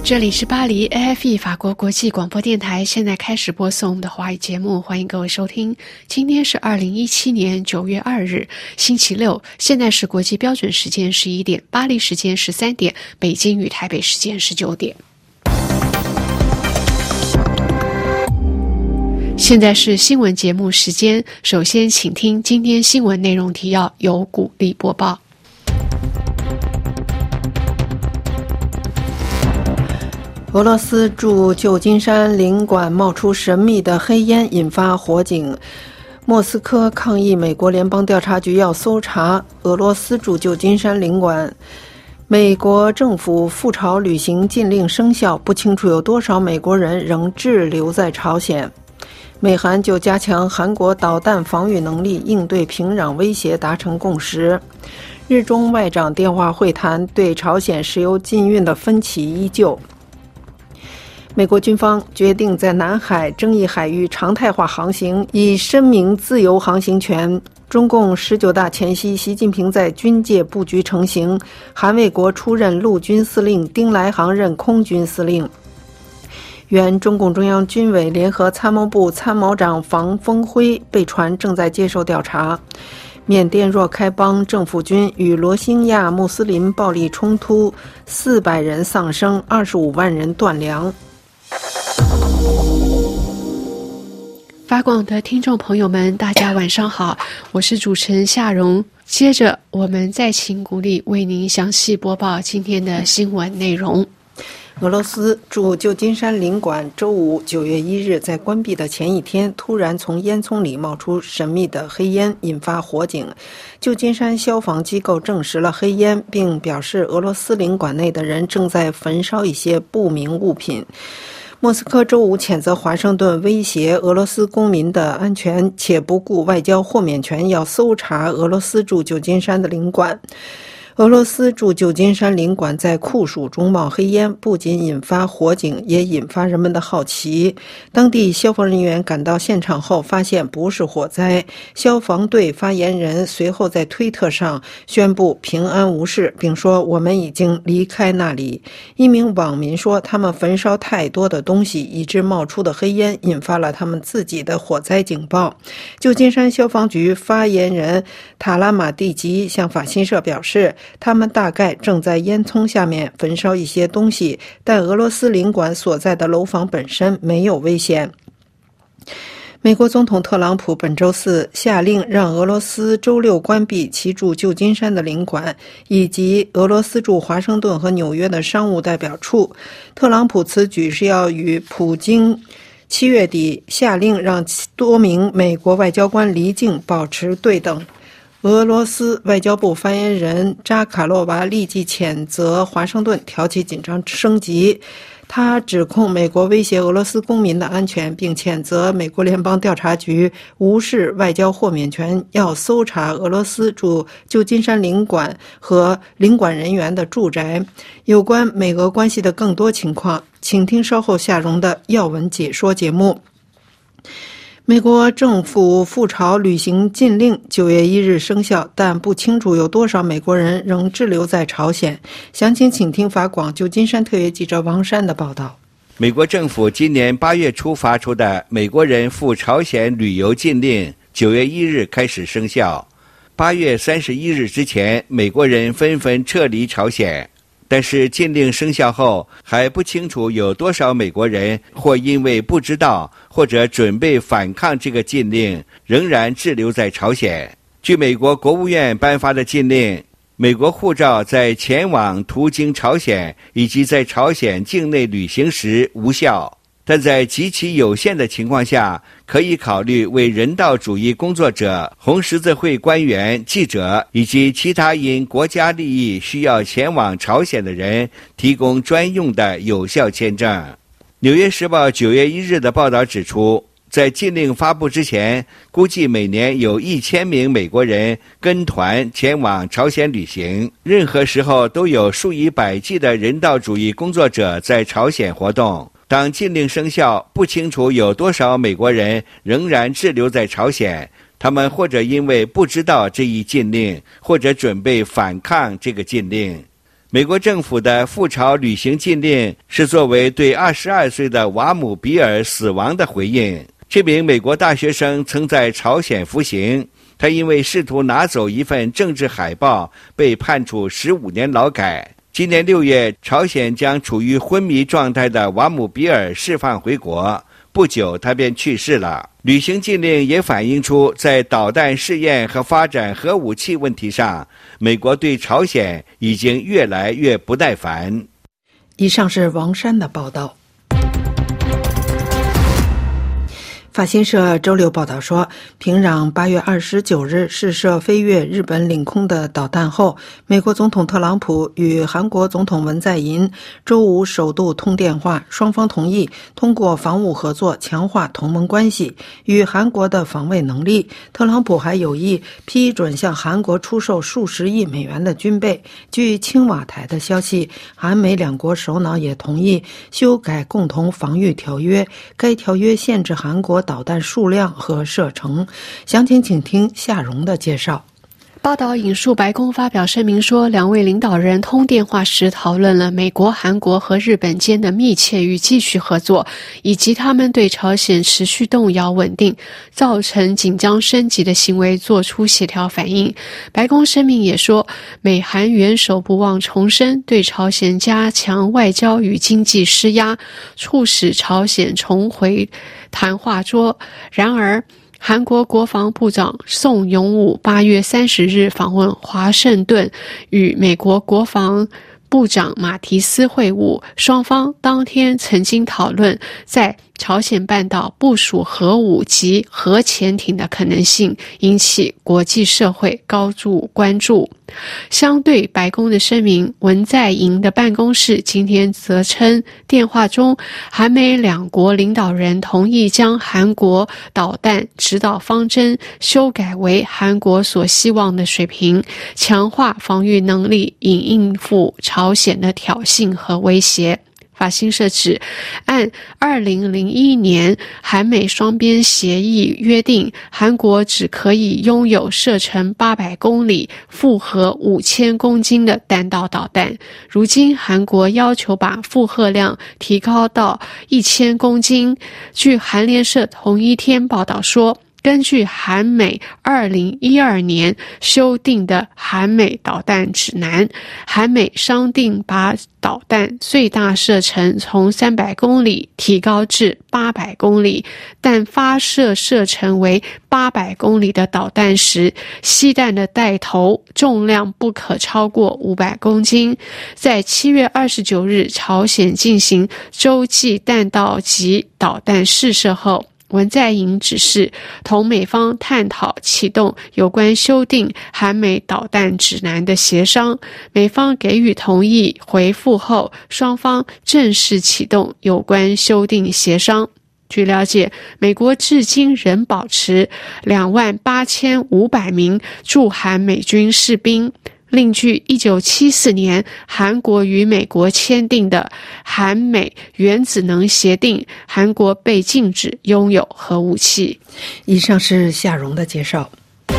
这里是巴黎 AFE 法国国际广播电台，现在开始播送我们的华语节目，欢迎各位收听。今天是2017年9月2日，星期六，现在是国际标准时间11点，巴黎时间13点，北京与台北时间19点。现在是新闻节目时间，首先请听今天新闻内容提要，由古丽播报。 俄罗斯驻旧金山领馆冒出神秘的黑烟，引发火警。莫斯科抗议美国联邦调查局要搜查俄罗斯驻旧金山领馆。美国政府赴朝旅行禁令生效，不清楚有多少美国人仍滞留在朝鲜。美韩就加强韩国导弹防御能力，应对平壤威胁达成共识。日中外长电话会谈，对朝鲜石油禁运的分歧依旧。美国军方决定在南海争议海域常态化航行，以申明自由航行权。中共19大前夕，习近平在军界布局成型，韩卫国出任陆军司令，丁来航任空军司令。原中共中央军委联合参谋部参谋长房峰辉被传正在接受调查。缅甸若开邦政府军与罗兴亚穆斯林暴力冲突，400人丧生，25万人断粮。 法广的听众朋友们，大家晚上好，我是主持人夏蓉。接着我们再请古丽为您详细播报今天的新闻内容。 俄罗斯驻旧金山领馆周五9月1日在关闭的前一天，突然从烟囱里冒出神秘的黑烟，引发火警。旧金山消防机构证实了黑烟，并表示俄罗斯领馆内的人正在焚烧一些不明物品。莫斯科周五谴责华盛顿威胁俄罗斯公民的安全，且不顾外交豁免权，要搜查俄罗斯驻旧金山的领馆。俄罗斯驻旧金山领馆在酷暑中冒黑烟，不仅引发火警，也引发人们的好奇。当地消防人员赶到现场后发现不是火灾，消防队发言人随后在推特上宣布平安无事，并说我们已经离开那里。一名网民说他们焚烧太多的东西，以致冒出的黑烟引发了他们自己的火灾警报。旧金山消防局发言人塔拉马蒂吉向法新社表示，他们大概正在烟囱下面焚烧一些东西，但俄罗斯领馆所在的楼房本身没有危险。美国总统特朗普本周四下令让俄罗斯周六关闭其驻旧金山的领馆，以及俄罗斯驻华盛顿和纽约的商务代表处。特朗普此举是要与普京7月底下令让多名美国外交官离境保持对等。俄罗斯外交部发言人扎卡洛娃立即谴责华盛顿挑起紧张升级，他指控美国威胁俄罗斯公民的安全，并谴责美国联邦调查局无视外交豁免权，要搜查俄罗斯驻旧金山领馆和领馆人员的住宅。有关美俄关系的更多情况，请听稍后夏蓉的要闻解说节目。美国政府赴朝旅行禁令9月1日生效，但不清楚有多少美国人仍滞留在朝鲜。详情请听法广旧金山特约记者王珊的报道。 美国政府今年8月初发出的美国人赴朝鲜旅游禁令9月1日开始生效。8月31日之前，美国人纷纷撤离朝鲜。但是禁令生效后，还不清楚有多少美国人或因为不知道或者准备反抗这个禁令，仍然滞留在朝鲜。据美国国务院颁发的禁令，美国护照在前往途经朝鲜以及在朝鲜境内旅行时无效，但在极其有限的情况下，可以考虑为人道主义工作者、红十字会官员、记者以及其他因国家利益需要前往朝鲜的人提供专用的有效签证。纽约时报9月1日的报道指出，在禁令发布之前，估计每年有1000名美国人跟团前往朝鲜旅行，任何时候都有数以百计的人道主义工作者在朝鲜活动。当禁令生效，不清楚有多少美国人仍然滞留在朝鲜，他们或者因为不知道这一禁令，或者准备反抗这个禁令。 美国政府的赴朝旅行禁令是作为对22岁的瓦姆比尔死亡的回应。这名美国大学生曾在朝鲜服刑，他因为试图拿走一份政治海报被判处15年劳改。今年6月，朝鲜将处于昏迷状态的瓦姆比尔释放回国，不久他便去世了。旅行禁令也反映出在导弹试验和发展核武器问题上，美国对朝鲜已经越来越不耐烦。 以上是王珊的报道。法新社周六报道说，平壤8月29日试射飞越日本领空的导弹后，美国总统特朗普与韩国总统文在寅周五首度通电话，双方同意通过防务合作强化同盟关系与韩国的防卫能力。特朗普还有意批准向韩国出售数十亿美元的军备。据青瓦台的消息，韩美两国首脑也同意修改共同防御条约，该条约限制韩国导弹数量和射程。详情请听夏蓉的介绍。 报道引述白宫发表声明说，两位领导人通电话时讨论了美国、韩国和日本间的密切与继续合作，以及他们对朝鲜持续动摇稳定、造成紧张升级的行为做出协调反应。白宫声明也说，美韩元首不忘重申对朝鲜加强外交与经济施压，促使朝鲜重回谈话桌。然而，韩国国防部长宋永武8月30日访问华盛顿，与美国国防部长马提斯会晤，双方当天曾经讨论在朝鲜半岛部署核武及核潜艇的可能性，引起国际社会高度关注。相对白宫的声明，文在寅的办公室今天则称，电话中韩美两国领导人同意将韩国导弹指导方针修改为韩国所希望的水平，强化防御能力，以应付朝鲜的挑衅和威胁。法新社指，按2001年韩美双边协议约定，韩国只可以拥有射程800公里、负荷5000公斤的弹道导弹。如今韩国要求把负荷量提高到1000公斤。据韩联社同一天报道说，根据韩美2012年修订的韩美导弹指南，韩美商定把导弹最大射程从300公里提高至800公里，但发射射程为800公里的导弹时，携弹的带头重量不可超过500公斤。在7月29日朝鲜进行洲际弹道及导弹试射后，文在寅指示同美方探讨启动有关修订韩美导弹指南的协商，美方给予同意回复后，双方正式启动有关修订协商。据了解，美国至今仍保持28500名驻韩美军士兵。另据1974年韩国与美国签订的韩美原子能协定，韩国被禁止拥有核武器。 以上是夏蓉的介绍。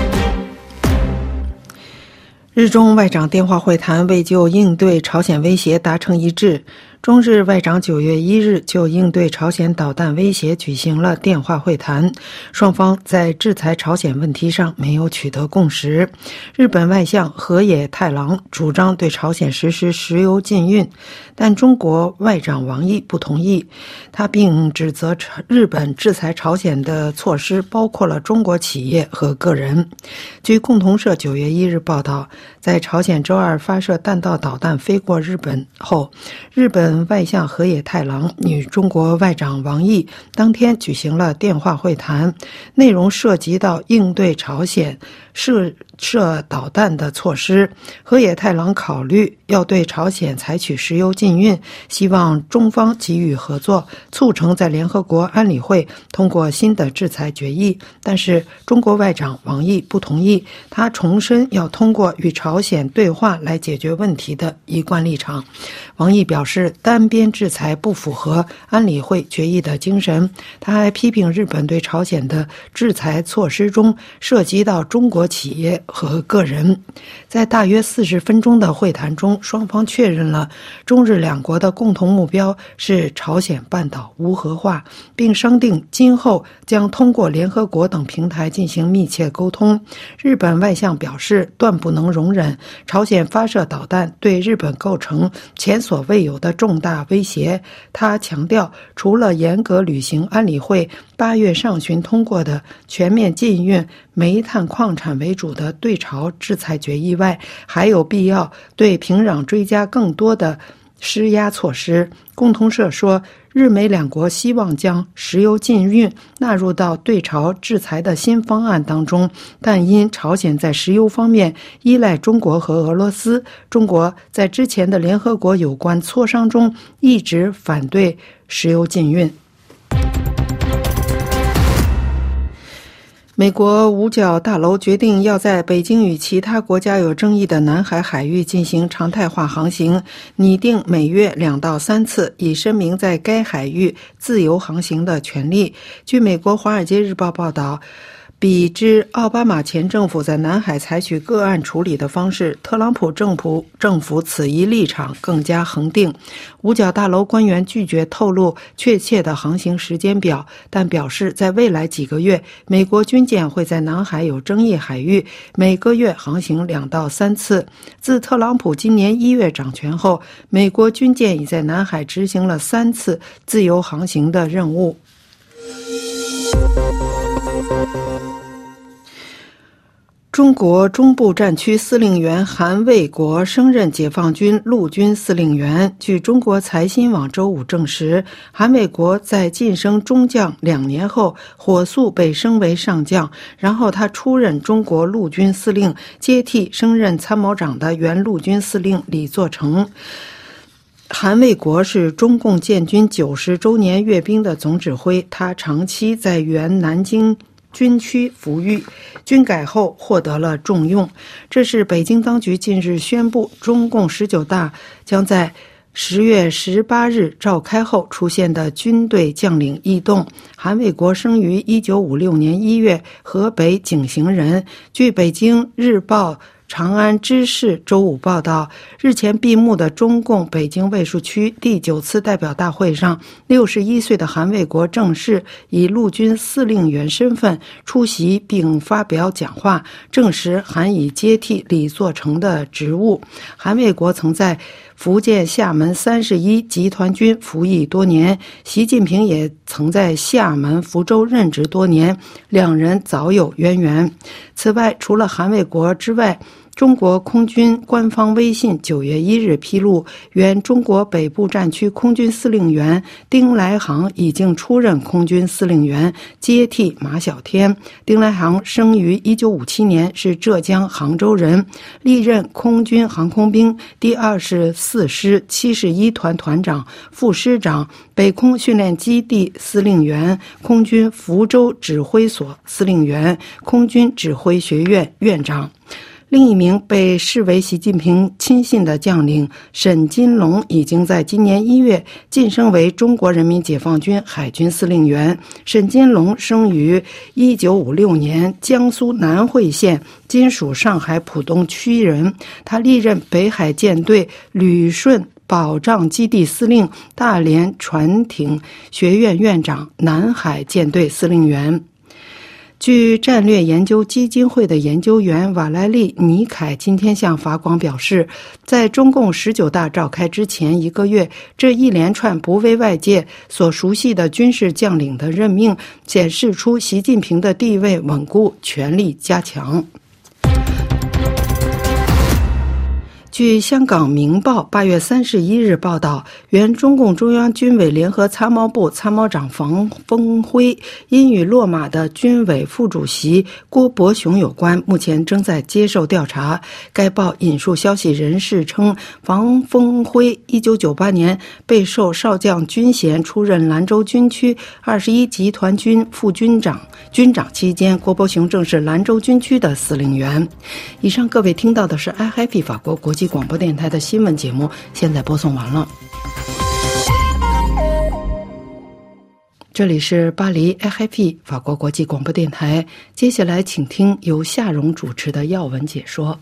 日中外长电话会谈为就应对朝鲜威胁达成一致。中日外长9月1日就应对朝鲜导弹威胁举行了电话会谈，双方在制裁朝鲜问题上没有取得共识。日本外相河野太郎主张对朝鲜实施石油禁运，但中国外长王毅不同意。他并指责日本制裁朝鲜的措施包括了中国企业和个人。据共同社9月1日报道，在朝鲜周二发射弹道导弹飞过日本后，日本外相河野太郎与中国外长王毅当天举行了电话会谈，内容涉及到应对朝鲜射导弹的措施。河野太郎考虑要对朝鲜采取石油禁运，希望中方给予合作，促成在联合国安理会通过新的制裁决议。但是中国外长王毅不同意，他重申要通过与朝鲜对话来解决问题的一贯立场。王毅表示， 单边制裁不符合安理会决议的精神。他还批评日本对朝鲜的制裁措施中涉及到中国企业和个人。在大约40分钟的会谈中，双方确认了中日两国的共同目标是朝鲜半岛无核化，并商定今后将通过联合国等平台进行密切沟通。日本外相表示，断不能容忍朝鲜发射导弹对日本构成前所未有的重大威胁。他强调，除了严格履行安理会8月上旬通过的全面禁运煤炭矿产为主的对朝制裁决议外，还有必要对平壤追加更多的施压措施。共同社说，日美两国希望将石油禁运纳入到对朝制裁的新方案当中，但因朝鲜在石油方面依赖中国和俄罗斯，中国在之前的联合国有关磋商中一直反对石油禁运。美国五角大楼决定要在北京与其他国家有争议的南海海域进行常态化航行，拟定每月2到3次，以声明在该海域自由航行的权利。据美国《华尔街日报》报道，比之奥巴马前政府在南海采取个案处理的方式，特朗普政府此一立场更加恒定。五角大楼官员拒绝透露确切的航行时间表，但表示在未来几个月，美国军舰会在南海有争议海域每个月航行2到3次。自特朗普今年1月掌权后，美国军舰已在南海执行了3次自由航行的任务。中国中部战区司令员韩卫国升任解放军陆军司令员。据中国财新网周五证实，韩卫国在晋升中将2年后，火速被升为上将，然后他出任中国陆军司令，接替升任参谋长的原陆军司令李作成。韩卫国是中共建军90周年阅兵的总指挥，他长期在原南京军区服役，军改后获得了重用。这是北京当局近日宣布，中共19大将在10月18日召开后出现的军队将领异动。韩卫国生于1956年1月，河北井陉人。据北京日报长安知事周五报道，日前闭幕的中共北京卫戍区第9次代表大会上，61岁的韩卫国正式以陆军司令员身份出席并发表讲话，证实韩已接替李作成的职务。韩卫国曾在福建厦门31集团军服役多年，习近平也曾在厦门、福州任职多年，两人早有渊源。此外，除了韩卫国之外，中国空军官方微信9月1日披露，原中国北部战区空军司令员丁来航已经出任空军司令员，接替马晓天。丁来航生于1957年，是浙江杭州人，历任空军航空兵第24师71团团长、副师长，北空训练基地司令员，空军福州指挥所司令员，空军指挥学院院长。另一名被视为习近平亲信的将领沈金龙已经在今年1月晋升为中国人民解放军海军司令员。沈金龙生于1956年，江苏南汇县，今属上海浦东区人。他历任北海舰队旅顺保障基地司令、大连船艇学院院长、南海舰队司令员。据战略研究基金会的研究员瓦莱丽·尼凯今天向法广表示，在中共19大召开之前1个月，这一连串不为外界所熟悉的军事将领的任命，显示出习近平的地位稳固，权力加强。据香港明报8月31日报道，原中共中央军委联合参谋部参谋长房峰辉因与落马的军委副主席郭伯雄有关，目前正在接受调查。该报引述消息人士称，房峰辉1998年被授少将军衔，出任兰州军区21集团军副军长。军长期间，郭伯雄正是兰州军区的司令员。以上各位听到的是 iHappy 法国国际广播电台的新闻节目，现在播送完了。 这里是巴黎 RFI 法国国际广播电台。接下来请听由夏蓉主持的要闻解说。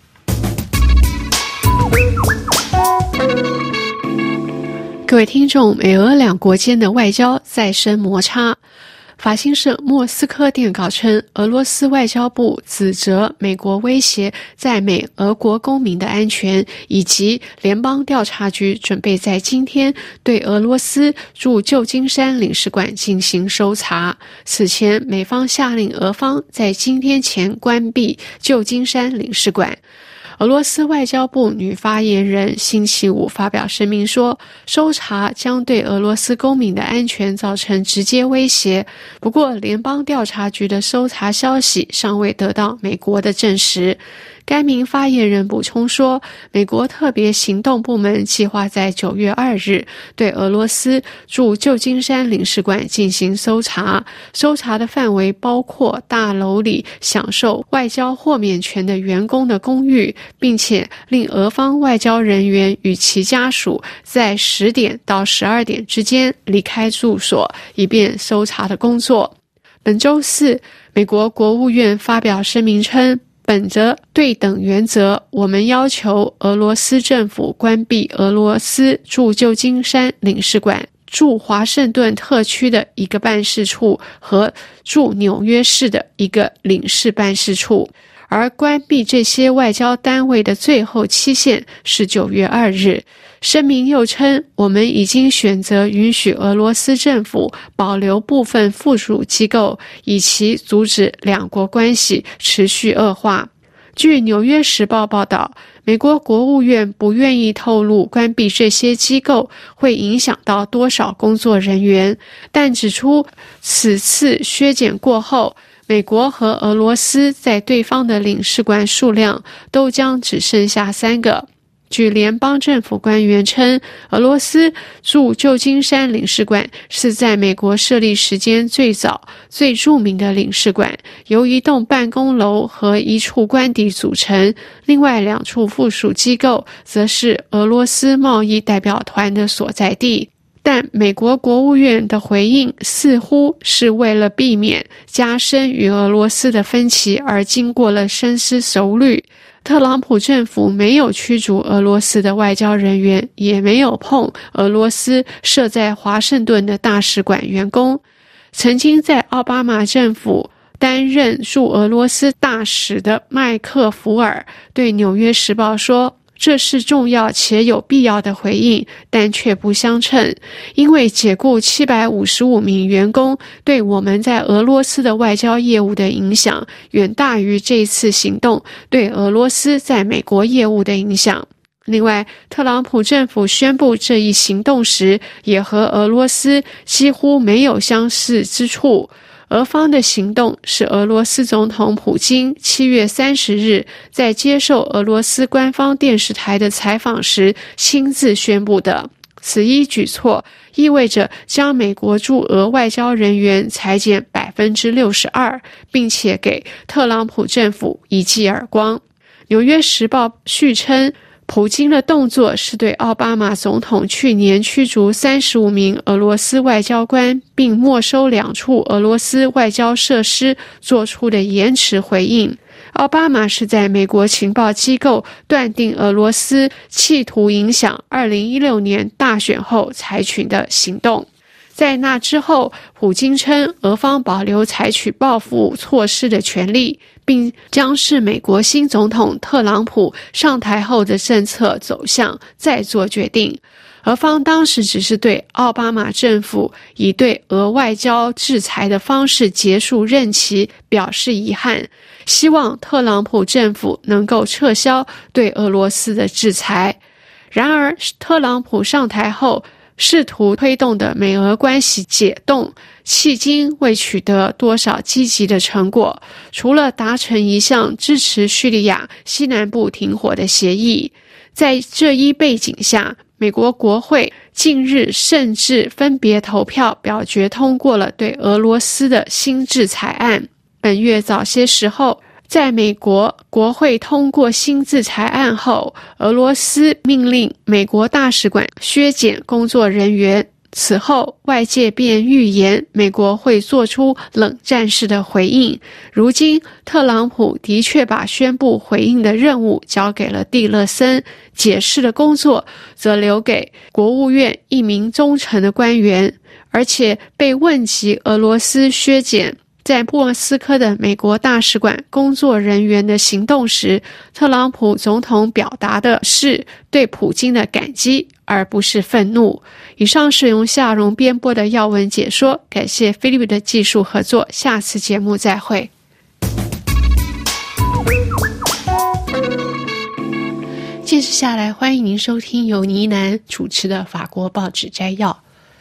各位听众，美俄两国间的外交再生摩擦。法新社莫斯科电稿称，俄罗斯外交部指责美国威胁在美俄国公民的安全，以及联邦调查局准备在今天对俄罗斯驻旧金山领事馆进行搜查。此前，美方下令俄方在今天前关闭旧金山领事馆。俄罗斯外交部女发言人星期五发表声明说，搜查将对俄罗斯公民的安全造成直接威胁。不过，联邦调查局的搜查消息尚未得到美国的证实。该名发言人补充说，美国特别行动部门计划在9月2日对俄罗斯驻旧金山领事馆进行搜查，搜查的范围包括大楼里享受外交豁免权的员工的公寓，并且令俄方外交人员与其家属在10点到12点之间离开住所，以便搜查的工作。本周四，美国国务院发表声明称，本着对等原则，我们要求俄罗斯政府关闭俄罗斯驻旧金山领事馆、驻华盛顿特区的一个办事处和驻纽约市的一个领事办事处。而关闭这些外交单位的最后期限是9月2日。声明又称，我们已经选择允许俄罗斯政府保留部分附属机构，以期阻止两国关系持续恶化。据《纽约时报》报道，美国国务院不愿意透露关闭这些机构会影响到多少工作人员，但指出此次削减过后，美国和俄罗斯在对方的领事馆数量都将只剩下3个。据联邦政府官员称，俄罗斯驻旧金山领事馆是在美国设立时间最早、最著名的领事馆，由一栋办公楼和一处官邸组成，另外2处附属机构则是俄罗斯贸易代表团的所在地。但美国国务院的回应似乎是为了避免加深与俄罗斯的分歧而经过了深思熟虑。特朗普政府没有驱逐俄罗斯的外交人员，也没有碰俄罗斯设在华盛顿的大使馆员工。曾经在奥巴马政府担任驻俄罗斯大使的麦克福尔对《纽约时报》说，这是重要且有必要的回应，但却不相称，因为解雇755名员工对我们在俄罗斯的外交业务的影响，远大于这次行动对俄罗斯在美国业务的影响。另外，特朗普政府宣布这一行动时，也和俄罗斯几乎没有相似之处。俄方的行动是俄罗斯总统普京7月30日在接受俄罗斯官方电视台的采访时亲自宣布的。此一举措意味着将美国驻俄外交人员裁减62%，并且给特朗普政府一记耳光。纽约时报续称，普京的动作是对奥巴马总统去年驱逐35名俄罗斯外交官并没收2处俄罗斯外交设施做出的延迟回应。奥巴马是在美国情报机构断定俄罗斯企图影响2016年大选后采取的行动。在那之后，普京称俄方保留采取报复措施的权利，并将视美国新总统特朗普上台后的政策走向再做决定。俄方当时只是对奥巴马政府以对俄外交制裁的方式结束任期表示遗憾，希望特朗普政府能够撤销对俄罗斯的制裁。然而，特朗普上台后试图推动的美俄关系解冻，迄今未取得多少积极的成果，除了达成一项支持叙利亚西南部停火的协议。在这一背景下，美国国会近日甚至分别投票表决通过了对俄罗斯的新制裁案。本月早些时候，在美国国会通过新制裁案后，俄罗斯命令美国大使馆削减工作人员， 此后外界便预言美国会做出冷战式的回应。如今特朗普的确把宣布回应的任务交给了蒂勒森，解释的工作则留给国务院一名忠诚的官员。而且被问及俄罗斯削减在莫斯科的美国大使馆工作人员的行动时，特朗普总统表达的是对普京的感激，而不是愤怒。以上是由夏蓉编播的要闻解说，感谢菲利普的技术合作，下次节目再会。接着下来，欢迎您收听由倪楠主持的法国报纸摘要。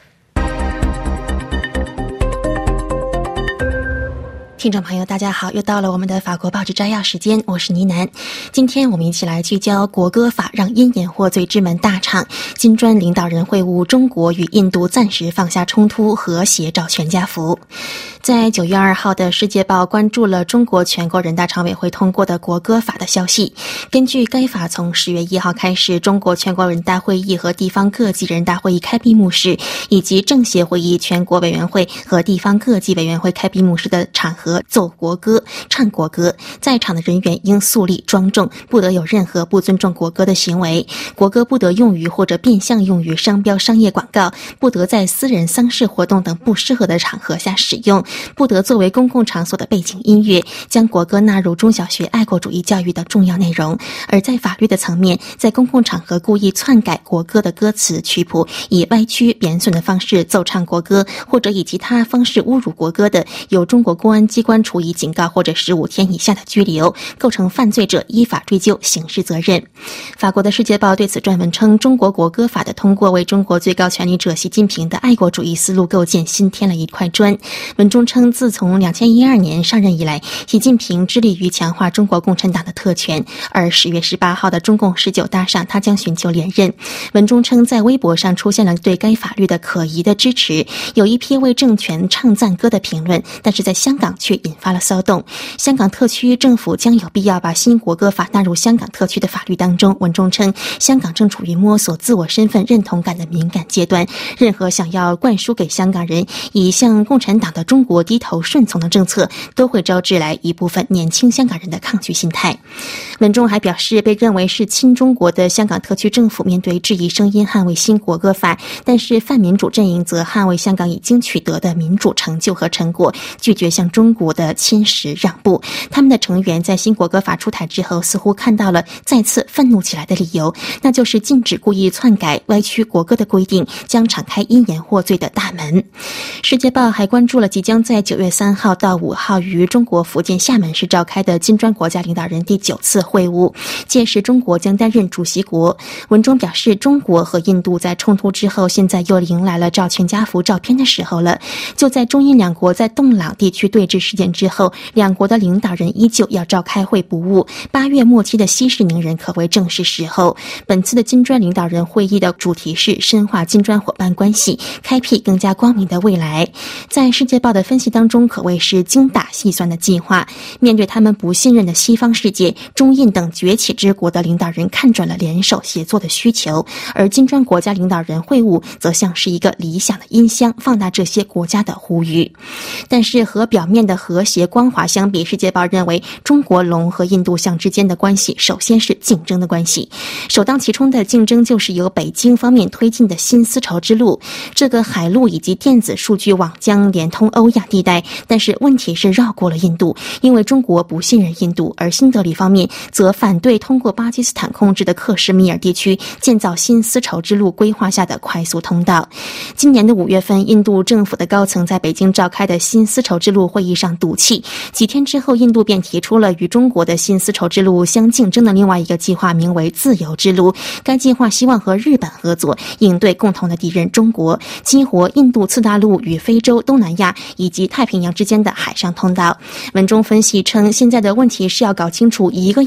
听众朋友大家好，又到了我们的法国报纸摘要时间，我是倪楠。今天我们一起来聚焦国歌法让因言获罪之门大敞，金砖领导人会晤，中国与印度暂时放下冲突，和谐找全家福。在9月2号的世界报关注了中国全国人大常委会通过的国歌法的消息。根据该法从10月1号开始，中国全国人大会议和地方各级人大会议开闭幕式，以及政协会议、全国委员会和地方各级委员会开闭幕式的场合奏国歌、唱国歌，在场的人员应肃立庄重，不得有任何不尊重国歌的行为。国歌不得用于或者变相用于商标、商业广告，不得在私人丧事活动等不适合的场合下使用，不得作为公共场所的背景音乐，将国歌纳入中小学爱国主义教育的重要内容。而在法律的层面，在公共场合故意篡改国歌的歌词曲谱，以歪曲贬损的方式奏唱国歌，或者以其他方式侮辱国歌的，由中国公安机关处以警告或者15天以下的拘留，构成犯罪者依法追究刑事责任。法国的世界报对此撰文称，中国国歌法的通过为中国最高权力者习近平的爱国主义思路构建新添了一块砖。文中称，自从2012年上任以来，习近平致力于强化中国共产党的特权，而10月18号的中共19大上，他将寻求连任。文中称，在微博上出现了对该法律的可疑的支持，有一批为政权唱赞歌的评论，但是在香港却引发了骚动。香港特区政府将有必要把新国歌法纳入香港特区的法律当中。文中称，香港正处于摸索自我身份认同感的敏感阶段，任何想要灌输给香港人以向共产党的中国低头顺从的政策，都会招致来一部分年轻香港人的抗拒心态。文中还表示，被认为是亲中国的香港特区政府面对质疑声音捍卫新国歌法，但是泛民主阵营则捍卫香港已经取得的民主成就和成果，拒绝向中国的侵蚀让步。他们的成员在新国歌法出台之后，似乎看到了再次愤怒起来的理由，那就是禁止故意篡改、歪曲国歌的规定将敞开因言获罪的大门。世界报还关注了即将在9月3号到5号于中国福建厦门市召开的金砖国家领导人第9次会晤，届时中国将担任主席国。文中表示，中国和印度在冲突之后，现在又迎来了照全家福照片的时候了。就在中印两国在洞朗地区对峙事件之后，两国的领导人依旧要召开会不误。8月末期的息事宁人可谓正是时候。本次的金砖领导人会议的主题是深化金砖伙伴关系，开辟更加光明的未来。在世界报的分析当中，可谓是精打细算的计划。面对他们不信任的西方世界，中印等崛起之国的领导人看准了联手协作的需求，而金砖国家领导人会晤则像是一个理想的音箱，放大这些国家的呼吁。但是和表面的和谐光华相比，世界报认为中国龙和印度象之间的关系首先是竞争的关系，首当其冲的竞争就是由北京方面推进的新丝绸之路。这个海路以及电子数据网将连通欧亚地带，但是问题是绕过了印度，因为中国不信任印度，而新德里方面则反对通过巴基斯坦控制的克什米尔地区建造新丝绸之路规划下的快速通道。今年的5月份，印度政府的高层在北京召开的新丝绸之路会议上赌气，几天之后，印度便提出了与中国的新丝绸之路相竞争的另外一个计划，名为自由之路。该计划希望和日本合作，应对共同的敌人中国，激活印度次大陆与非洲、东南亚以及太平洋之间的海上通道。文中分析称，现在的问题是要搞清楚一个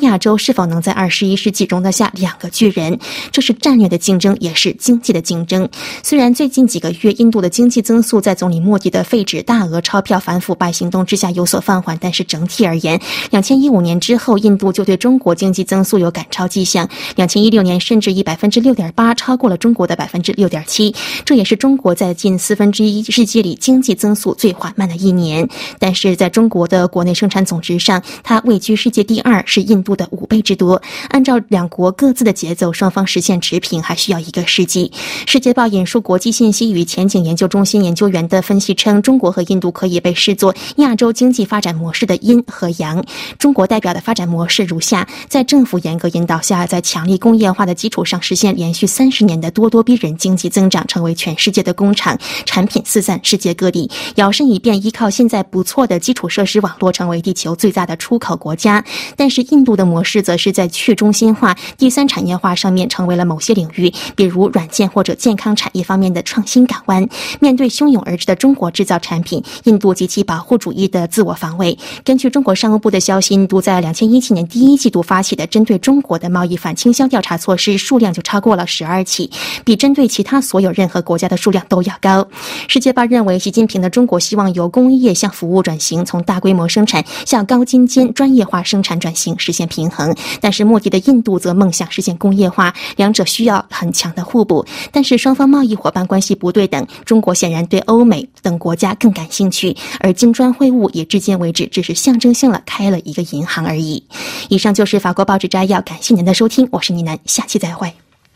亚洲是否能在21世纪容得下2个巨人。这是战略的竞争，也是经济的竞争。虽然最近几个月印度的经济增速在总理莫迪的废止大额钞票反腐败行动之下有所放缓，但是整体而言，2015年之后，印度就对中国经济增速有赶超迹象。2016年甚至以 6.8% 超过了中国的 6.7%， 这也是中国在近1/4世纪里经济增速最缓慢的一年。但是在中国的国内生产总值上，它位居世界第2，是印度的5倍之多。按照两国各自的节奏，双方实现持平还需要1个世纪。世界报引述国际信息与前景研究中心研究员的分析称，中国和印度可以被视作亚洲经济发展模式的阴和阳。中国代表的发展模式如下：在政府严格引导下，在强力工业化的基础上实现连续30年的咄咄逼人经济增长，成为全世界的工厂，产品四散世界各地，摇身一变依靠现在不错的基础设施网络，成为地球最大的出口国家。但是印度的模式则是在去中心化、第三产业化上面成为了某些领域，比如软件或者健康产业方面的创新港湾。面对汹涌而至的中国制造产品，印度及其保护主义的自我防卫。根据中国商务部的消息，印度在2017年第1季度发起的针对中国的贸易反倾销调查措施数量就超过了12起，比针对其他所有任何国家的数量都要高。世界报认为，习近平的中国希望由工业向服务转型，从大规模生产向高精尖专业化生产转型，实现平衡。但是莫迪的印度则梦想实现工业化，两者需要很强的互补。但是双方贸易伙伴关系不对等，中国显然对欧美等国家更感兴趣，而金砖会晤也至今为止只是象征性了开了一个银行而已。以上就是法国报纸摘要，感谢您的收听，我是倪楠，下期再会。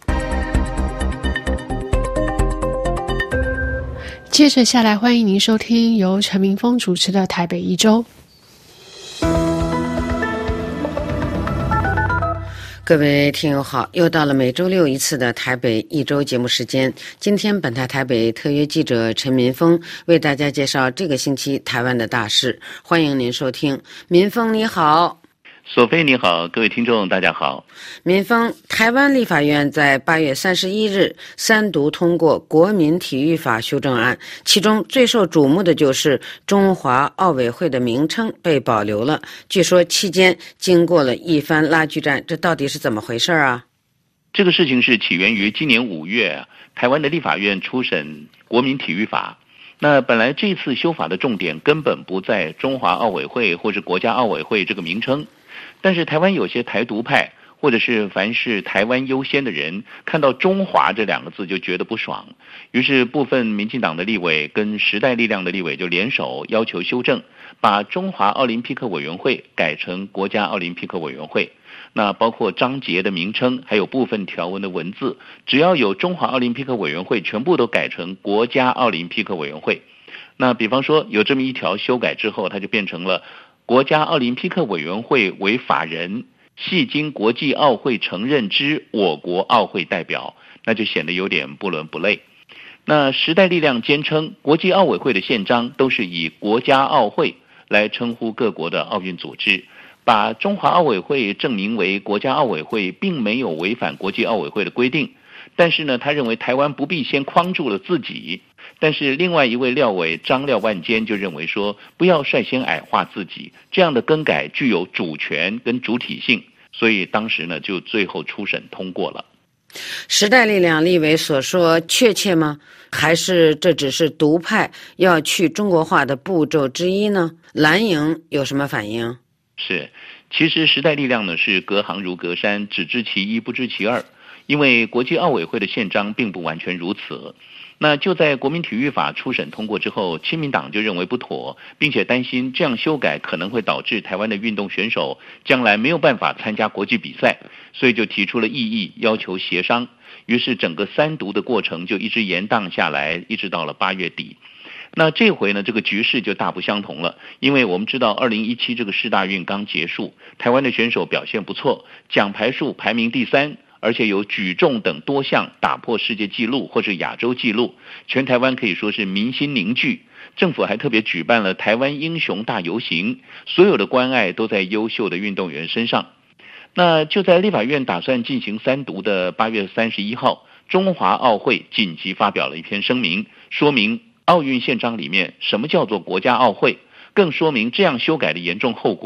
接着下来，欢迎您收听由陈明峰主持的台北一周。 各位听友好，又到了每周六一次的台北一周节目时间。今天本台台北特约记者陈民峰为大家介绍这个星期台湾的大事，欢迎您收听。民峰你好。 索菲你好，各位听众大家好。 民峰，台湾立法院在8月31日3读通过国民体育法修正案，其中最受瞩目的就是中华奥委会的名称被保留了。据说期间经过了一番拉锯战，这到底是怎么回事啊？ 这个事情是起源于今年5月，台湾的立法院初审国民体育法。那本来这次修法的重点根本不在中华奥委会或是国家奥委会这个名称，但是台湾有些台独派或者是凡是台湾优先的人，看到中华这2个字就觉得不爽，于是部分民进党的立委跟时代力量的立委就联手要求修正，把中华奥林匹克委员会改成国家奥林匹克委员会。那包括章节的名称还有部分条文的文字，只要有中华奥林匹克委员会，全部都改成国家奥林匹克委员会。那比方说有这么一条修改之后，它就变成了国家奥林匹克委员会为法人，系经国际奥会承认之我国奥会代表，那就显得有点不伦不类。那时代力量坚称国际奥委会的宪章都是以国家奥会来称呼各国的奥运组织，把中华奥委会证明为国家奥委会并没有违反国际奥委会的规定，但是呢，他认为台湾不必先框住了自己。但是另外一位廖委张廖万坚就认为说，不要率先矮化自己，这样的更改具有主权跟主体性，所以当时呢就最后初审通过了。 时代力量立委所说确切吗？还是这只是独派要去中国化的步骤之一呢？蓝营有什么反应？ 是，其实时代力量呢是隔行如隔山，只知其一不知其二，因为国际奥委会的宪章并不完全如此。那就在国民体育法初审通过之后，亲民党就认为不妥，并且担心这样修改可能会导致台湾的运动选手将来没有办法参加国际比赛，所以就提出了异议，要求协商。于是整个3读的过程就一直延宕下来，一直到了8月底。那这回呢，这个局势就大不相同了，因为我们知道2017这个世大运刚结束，台湾的选手表现不错，奖牌数排名第3，而且有举重等多项打破世界纪录或是亚洲纪录，全台湾可以说是民心凝聚。政府还特别举办了台湾英雄大游行，所有的关爱都在优秀的运动员身上。那就在立法院打算进行3读的8月31号，中华奥会紧急发表了一篇声明，说明奥运宪章里面什么叫做国家奥会，更说明这样修改的严重后果，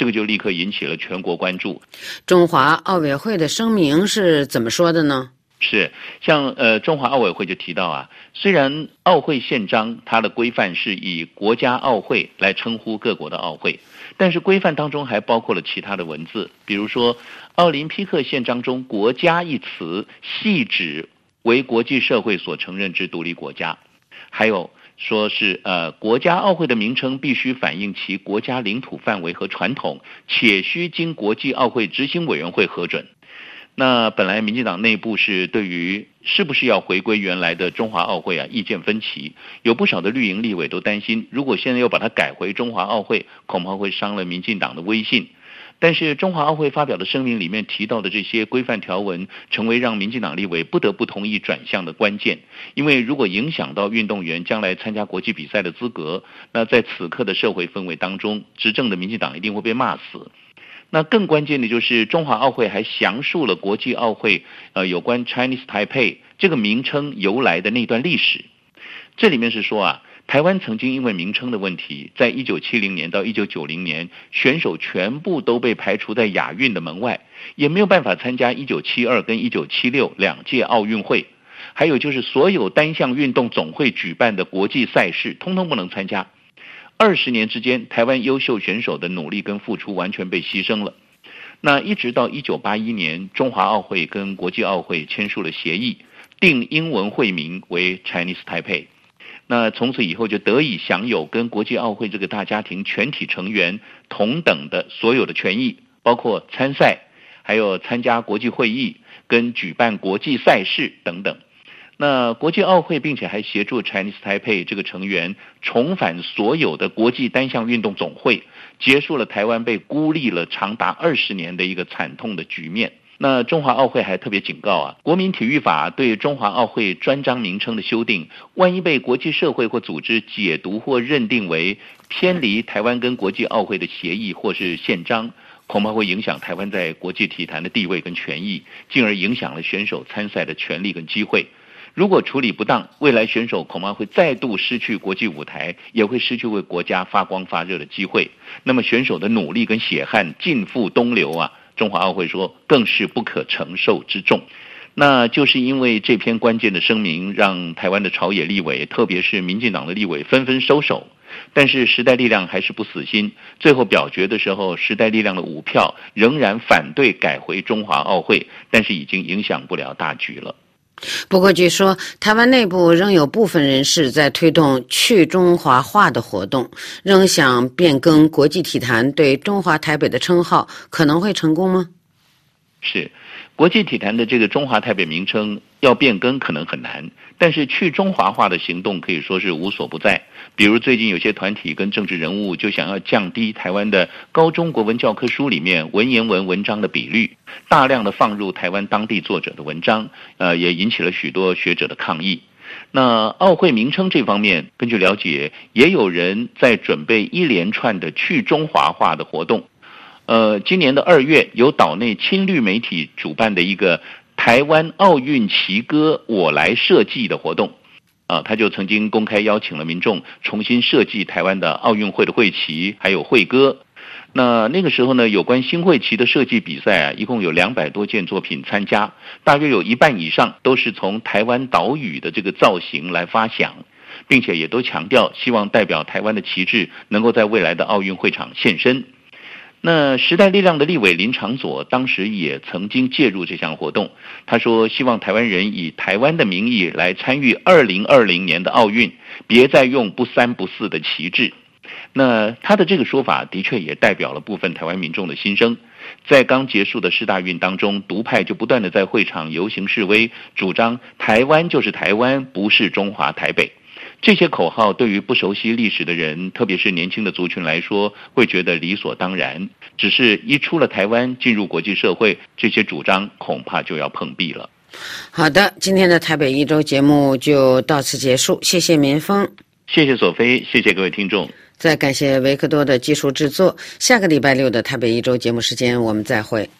这个就立刻引起了全国关注。 中华奥委会的声明是怎么说的呢？ 是，像中华奥委会就提到啊，虽然奥会宪章它的规范是以国家奥会来称呼各国的奥会，但是规范当中还包括了其他的文字，比如说奥林匹克宪章中国家一词系指为国际社会所承认之独立国家，还有说是国家奥会的名称必须反映其国家领土范围和传统，且需经国际奥会执行委员会核准。那本来民进党内部是对于是不是要回归原来的中华奥会意见分歧，有不少的绿营立委都担心，如果现在又把它改回中华奥会，恐怕会伤了民进党的威信。但是中华奥会发表的声明里面提到的这些规范条文，成为让民进党立委不得不同意转向的关键。因为如果影响到运动员将来参加国际比赛的资格，那在此刻的社会氛围当中，执政的民进党一定会被骂死。那更关键的就是中华奥会还详述了国际奥会有关 Chinese Taipei 这个名称由来的那段历史。这里面是说台湾曾经因为名称的问题，在1970年到1990年，选手全部都被排除在亚运的门外，也没有办法参加1972跟1976两届奥运会，还有就是所有单项运动总会举办的国际赛事，通通不能参加。20年之间，台湾优秀选手的努力跟付出完全被牺牲了。那一直到1981年，中华奥会跟国际奥会签署了协议，定英文会名为 Chinese Taipei。那从此以后就得以享有跟国际奥会这个大家庭全体成员同等的所有的权益，包括参赛，还有参加国际会议跟举办国际赛事等等。那国际奥会并且还协助 Chinese Taipei 这个成员重返所有的国际单项运动总会，结束了台湾被孤立了长达20年的一个惨痛的局面。那中华奥会还特别警告国民体育法对中华奥会专章名称的修订，万一被国际社会或组织解读或认定为偏离台湾跟国际奥会的协议或是宪章，恐怕会影响台湾在国际体坛的地位跟权益，进而影响了选手参赛的权利跟机会。如果处理不当，未来选手恐怕会再度失去国际舞台，也会失去为国家发光发热的机会。那么选手的努力跟血汗尽付东流中华奥会说更是不可承受之重。那就是因为这篇关键的声明，让台湾的朝野立委，特别是民进党的立委纷纷收手。但是时代力量还是不死心，最后表决的时候，时代力量的5票仍然反对改回中华奥会，但是已经影响不了大局了。 不过据说台湾内部仍有部分人士在推动去中华化的活动，仍想变更国际体坛对中华台北的称号，可能会成功吗？ 是，国际体坛的这个中华台北名称要变更可能很难，但是去中华化的行动可以说是无所不在。比如最近有些团体跟政治人物就想要降低台湾的高中国文教科书里面文言文文章的比率，大量的放入台湾当地作者的文章，也引起了许多学者的抗议。那奥会名称这方面，根据了解，也有人在准备一连串的去中华化的活动。今年的2月，由岛内亲绿媒体主办的一个台湾奥运旗歌我来设计的活动，他就曾经公开邀请了民众重新设计台湾的奥运会的会旗还有会歌。那个时候呢，有关新会旗的设计比赛一共有200多件作品参加，大约有一半以上都是从台湾岛屿的这个造型来发想，并且也都强调希望代表台湾的旗帜能够在未来的奥运会场现身。那时代力量的立委林长佐当时也曾经介入这项活动，他说希望台湾人以台湾的名义来参与2020年的奥运，别再用不3不4的旗帜。那他的这个说法的确也代表了部分台湾民众的心声。在刚结束的世大运当中，独派就不断的在会场游行示威，主张台湾就是台湾，不是中华台北。这些口号对于不熟悉历史的人，特别是年轻的族群来说，会觉得理所当然。只是一出了台湾，进入国际社会，这些主张恐怕就要碰壁了。 好的，今天的台北一周节目就到此结束，谢谢民峰， 谢谢索菲，谢谢各位听众， 再感谢维克多的技术制作。下个礼拜6的台北一周节目时间，我们再会。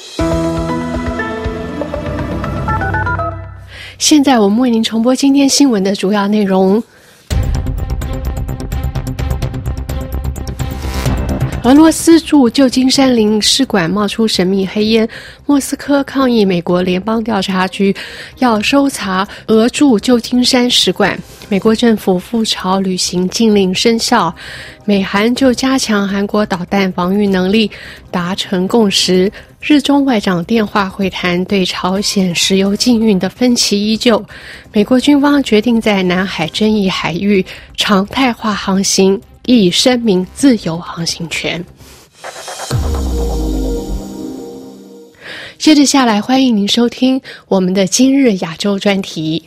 现在我们为您重播今天新闻的主要内容。 俄罗斯驻旧金山领事馆冒出神秘黑烟，莫斯科抗议美国联邦调查局要搜查俄驻旧金山使馆。美国政府赴朝旅行禁令生效，美韩就加强韩国导弹防御能力达成共识。日中外长电话会谈对朝鲜石油禁运的分歧依旧。美国军方决定在南海争议海域常态化航行，以声明自由航行权。接着下来，欢迎您收听我们的今日亚洲专题。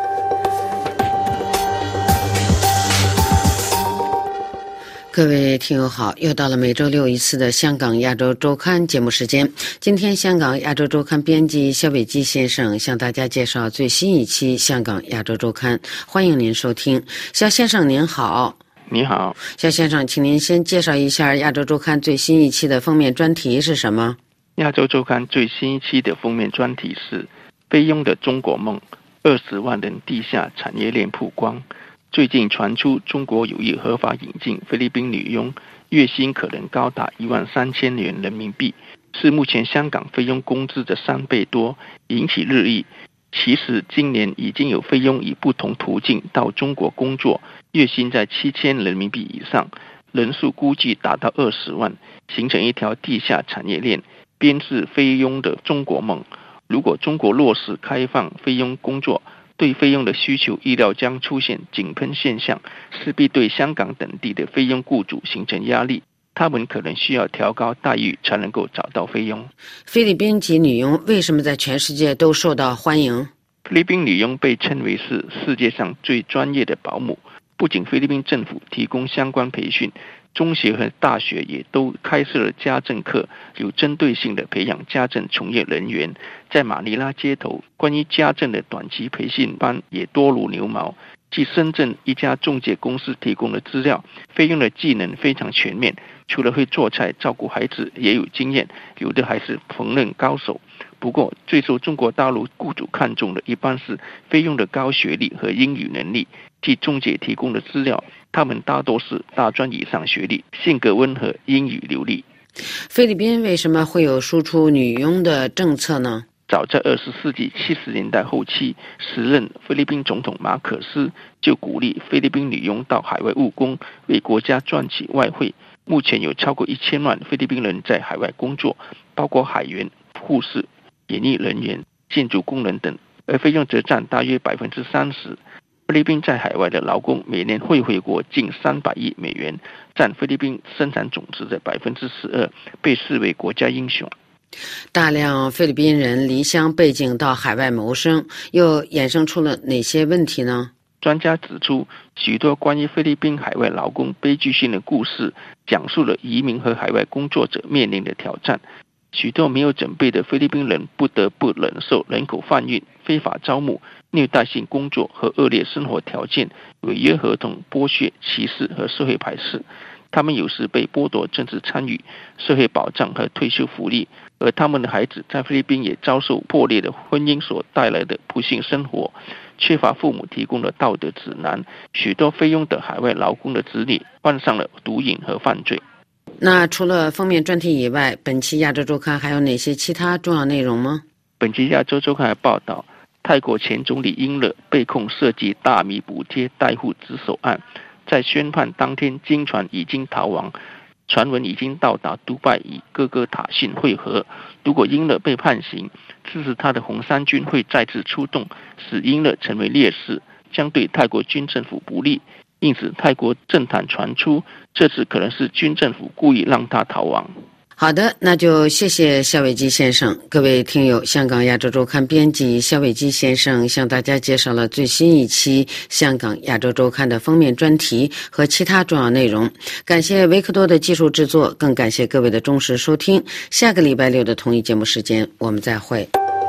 各位听友好，又到了每周六一次的香港亚洲周刊节目时间。今天香港亚洲周刊编辑肖伟基先生向大家介绍最新一期香港亚洲周刊，欢迎您收听。肖先生您好。 你好。 肖先生，请您先介绍一下亚洲周刊最新一期的封面专题是什么？ 亚洲周刊最新一期的封面专题是菲佣的中国梦，20万人地下产业链曝光。最近传出中国有意合法引进菲律宾女佣，月薪可能高达13000元人民币，是目前香港菲佣工资的3倍多，引起热议。其实今年已经有菲佣以不同途径到中国工作，月薪在7000人民币以上，人数估计达到20万，形成一条地下产业链，编制菲佣的中国梦。如果中国落实开放菲佣工作，对菲佣的需求意料将出现井喷现象，势必对香港等地的菲佣雇主形成压力，他们可能需要调高待遇才能够找到菲佣。 菲律宾籍女佣为什么在全世界都受到欢迎？ 菲律宾女佣被称为是世界上最专业的保姆，不仅菲律宾政府提供相关培训，中学和大学也都开设了家政课，有针对性的培养家政从业人员。在马尼拉街头，关于家政的短期培训班也多如牛毛。据深圳一家中介公司提供的资料，菲佣的技能非常全面，除了会做菜、照顾孩子，也有经验，有的还是烹饪高手。不过，最受中国大陆雇主看重的一般是菲佣的高学历和英语能力。据中介提供的资料，他们大多是大专以上学历，性格温和，英语流利。 菲律宾为什么会有输出女佣的政策呢？ 早在20世纪70年代后期，时任菲律宾总统马可斯就鼓励菲律宾女佣到海外务工，为国家赚取外汇。目前有超过1000万菲律宾人在海外工作，包括海员、护士、演艺人员、建筑工人等，而菲佣则占大约30%。菲律宾在海外的劳工每年汇回国近300亿美元，占菲律宾生产总值的12%，被视为国家英雄。 大量菲律宾人离乡背井到海外谋生，又衍生出了哪些问题呢？ 专家指出，许多关于菲律宾海外劳工悲剧性的故事，讲述了移民和海外工作者面临的挑战。许多没有准备的菲律宾人不得不忍受人口贩运、非法招募、虐待性工作和恶劣生活条件、违约合同、剥削、歧视和社会排斥。他们有时被剥夺政治参与、社会保障和退休福利，而他们的孩子在菲律宾也遭受破裂的婚姻所带来的不幸生活，缺乏父母提供的道德指南。许多菲佣的海外劳工的子女患上了毒瘾和犯罪。 那除了封面专题以外，本期亚洲周刊还有哪些其他重要内容吗？ 本期亚洲周刊还报道，泰国前总理英乐被控涉及大米补贴代户自首案，在宣判当天，经传已经逃亡，传闻已经到达杜拜与哥哥塔信会合。如果英乐被判刑，支持他的红衫军会再次出动，使英乐成为烈士，将对泰国军政府不利。因此，泰国政坛传出，这次可能是军政府故意让他逃亡。 好的，那就谢谢肖伟基先生。各位听友，香港亚洲周刊编辑肖伟基先生向大家介绍了最新一期香港亚洲周刊的封面专题和其他重要内容。感谢维克多的技术制作，更感谢各位的忠实收听。下个礼拜六的同一节目时间，我们再会。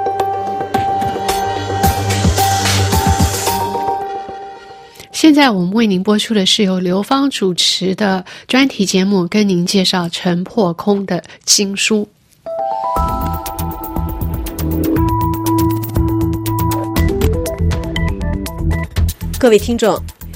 现在我们为您播出的是由刘芳主持的专题节目，跟您介绍陈破空的新书。 各位听众，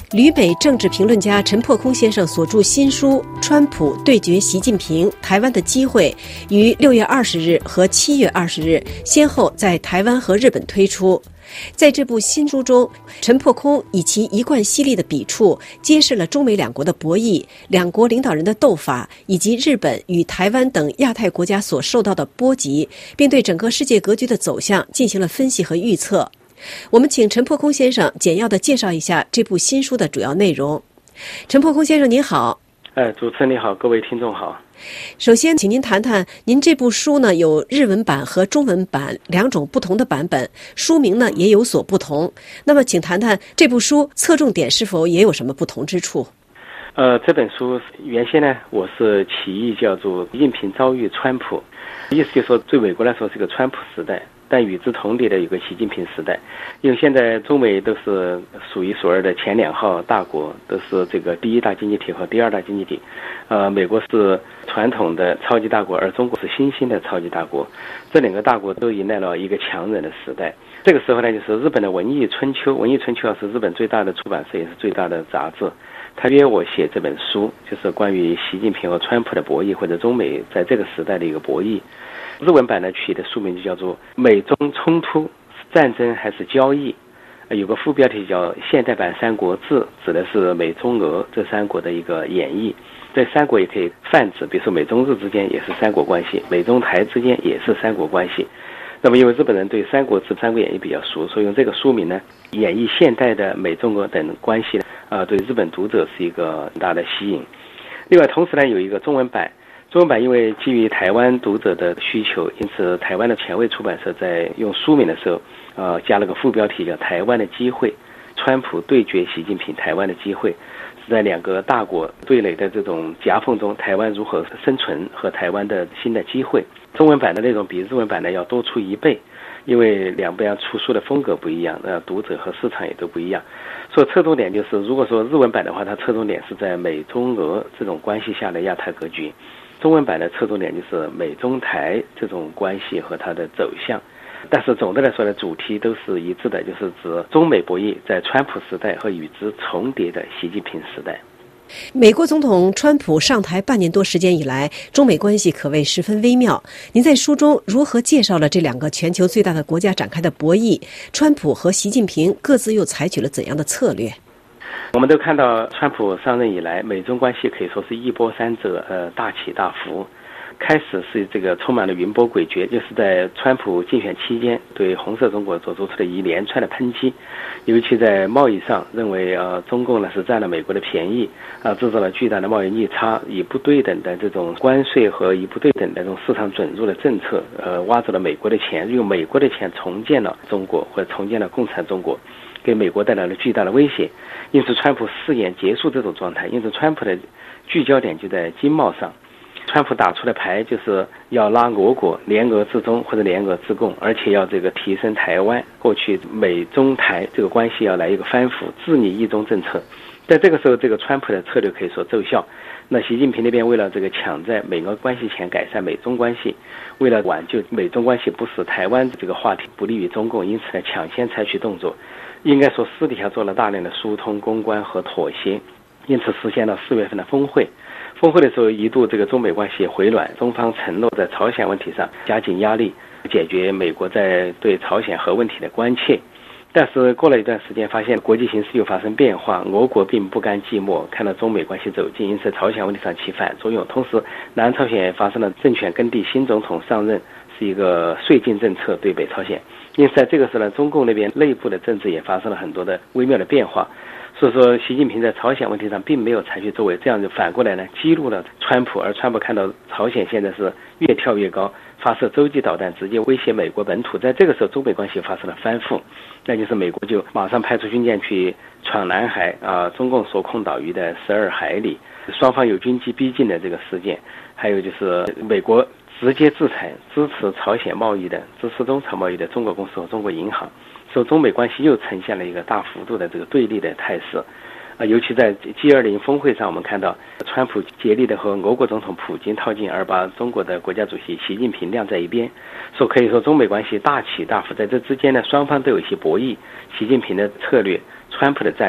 旅美政治评论家陈破空先生所著新书《川普对决习近平：台湾的机会》于6月20日和7月20日先后在台湾和日本推出。在这部新书中，陈破空以其一贯犀利的笔触，揭示了中美两国的博弈、两国领导人的斗法，以及日本与台湾等亚太国家所受到的波及，并对整个世界格局的走向进行了分析和预测。我们请陈破空先生简要地介绍一下这部新书的主要内容。陈破空先生您好。 主持人你好，各位听众好。 首先请您谈谈您这部书呢有日文版和中文版两种不同的版本，书名呢也有所不同。那么请谈谈这部书侧重点是否也有什么不同之处？ 这本书原先呢我是起义叫做习近平遭遇川普，意思就是说对美国来说是个川普时代，但与之同列的有个习近平时代。因为现在中美都是数一数二的前2号大国，都是这个第一大经济体和第二大经济体。美国是传统的超级大国，而中国是新兴的超级大国。这两个大国都迎来了一个强人的时代。这个时候呢，就是日本的文艺春秋是日本最大的出版社，也是最大的杂志。他约我写这本书，就是关于习近平和川普的博弈，或者中美在这个时代的一个博弈。日文版呢取的书名就叫做《美中冲突：战争还是交易》，有个副标题叫《现代版三国志》，指的是美中俄这三国的一个演绎。这三国也可以泛指，比如说美中日之间也是三国关系，美中台之间也是三国关系。那么因为日本人对三国志、三国演义比较熟，所以用这个书名呢，演绎现代的美中俄等关系对日本读者是一个很大的吸引。另外同时呢有一个中文版，因为基于台湾读者的需求，因此台湾的前卫出版社在用书名的时候加了个副标题叫《台湾的机会：川普对决习近平，台湾的机会》，是在两个大国对垒的这种夹缝中，台湾如何生存和台湾的新的机会。中文版的内容比日文版的要多出1倍，因为两边出书的风格不一样，读者和市场也都不一样。所以侧重点就是，如果说日文版的话，它侧重点是在美中俄这种关系下的亚太格局；中文版的侧重点就是美中台这种关系和它的走向。但是总的来说呢，主题都是一致的，就是指中美博弈在川普时代和与之重叠的习近平时代。 美国总统川普上台半年多时间以来，中美关系可谓十分微妙。您在书中如何介绍了这两个全球最大的国家展开的博弈？川普和习近平各自又采取了怎样的策略？ 我们都看到川普上任以来，美中关系可以说是一波三折，大起大伏。开始是这个充满了云波诡谲，就是在川普竞选期间对红色中国所做出的一连串的抨击，尤其在贸易上，认为中共呢是占了美国的便宜，制造了巨大的贸易逆差，以不对等的这种关税和以不对等的这种市场准入的政策，挖走了美国的钱，用美国的钱重建了中国，或者重建了共产中国，给美国带来了巨大的威胁。因此川普誓言结束这种状态，因此川普的聚焦点就在经贸上。川普打出的牌就是要拉俄国联俄制中或者联俄制共，而且要这个提升台湾，过去美中台这个关系要来一个反腐，治理一中政策。在这个时候，这个川普的策略可以说奏效。那习近平那边为了这个抢在美俄关系前改善美中关系，为了挽救美中关系不使台湾这个话题不利于中共，因此呢抢先采取动作，应该说私底下做了大量的疏通、公关和妥协，因此实现了4月份的峰会。峰会的时候，一度这个中美关系回暖，中方承诺在朝鲜问题上加紧压力，解决美国在对朝鲜核问题的关切。但是过了一段时间，发现国际形势又发生变化，俄国并不甘寂寞，看到中美关系走近，因此朝鲜问题上起反作用。同时，南朝鲜发生了政权更替，新总统上任是一个绥靖政策对北朝鲜，因此在这个时候呢，中共那边内部的政治也发生了很多的微妙的变化。所以说习近平在朝鲜问题上并没有采取作为，这样就反过来呢激怒了川普，而川普看到朝鲜现在是越跳越高，发射洲际导弹直接威胁美国本土，在这个时候中美关系发生了翻覆，那就是美国就马上派出军舰去闯南海中共所控岛屿的12海里，双方有军机逼近的这个事件，还有就是美国直接制裁支持朝鲜贸易的、支持中朝贸易的中国公司和中国银行，所以中美关系又呈现了一个大幅度的这个对立的态势。尤其在 G20 峰会上，我们看到川普竭力的和俄国总统普京套近，而把中国的国家主席习近平晾在一边，所以可以说中美关系大起大伏。在这之间呢，双方都有一些博弈，习近平的策略、川普的战略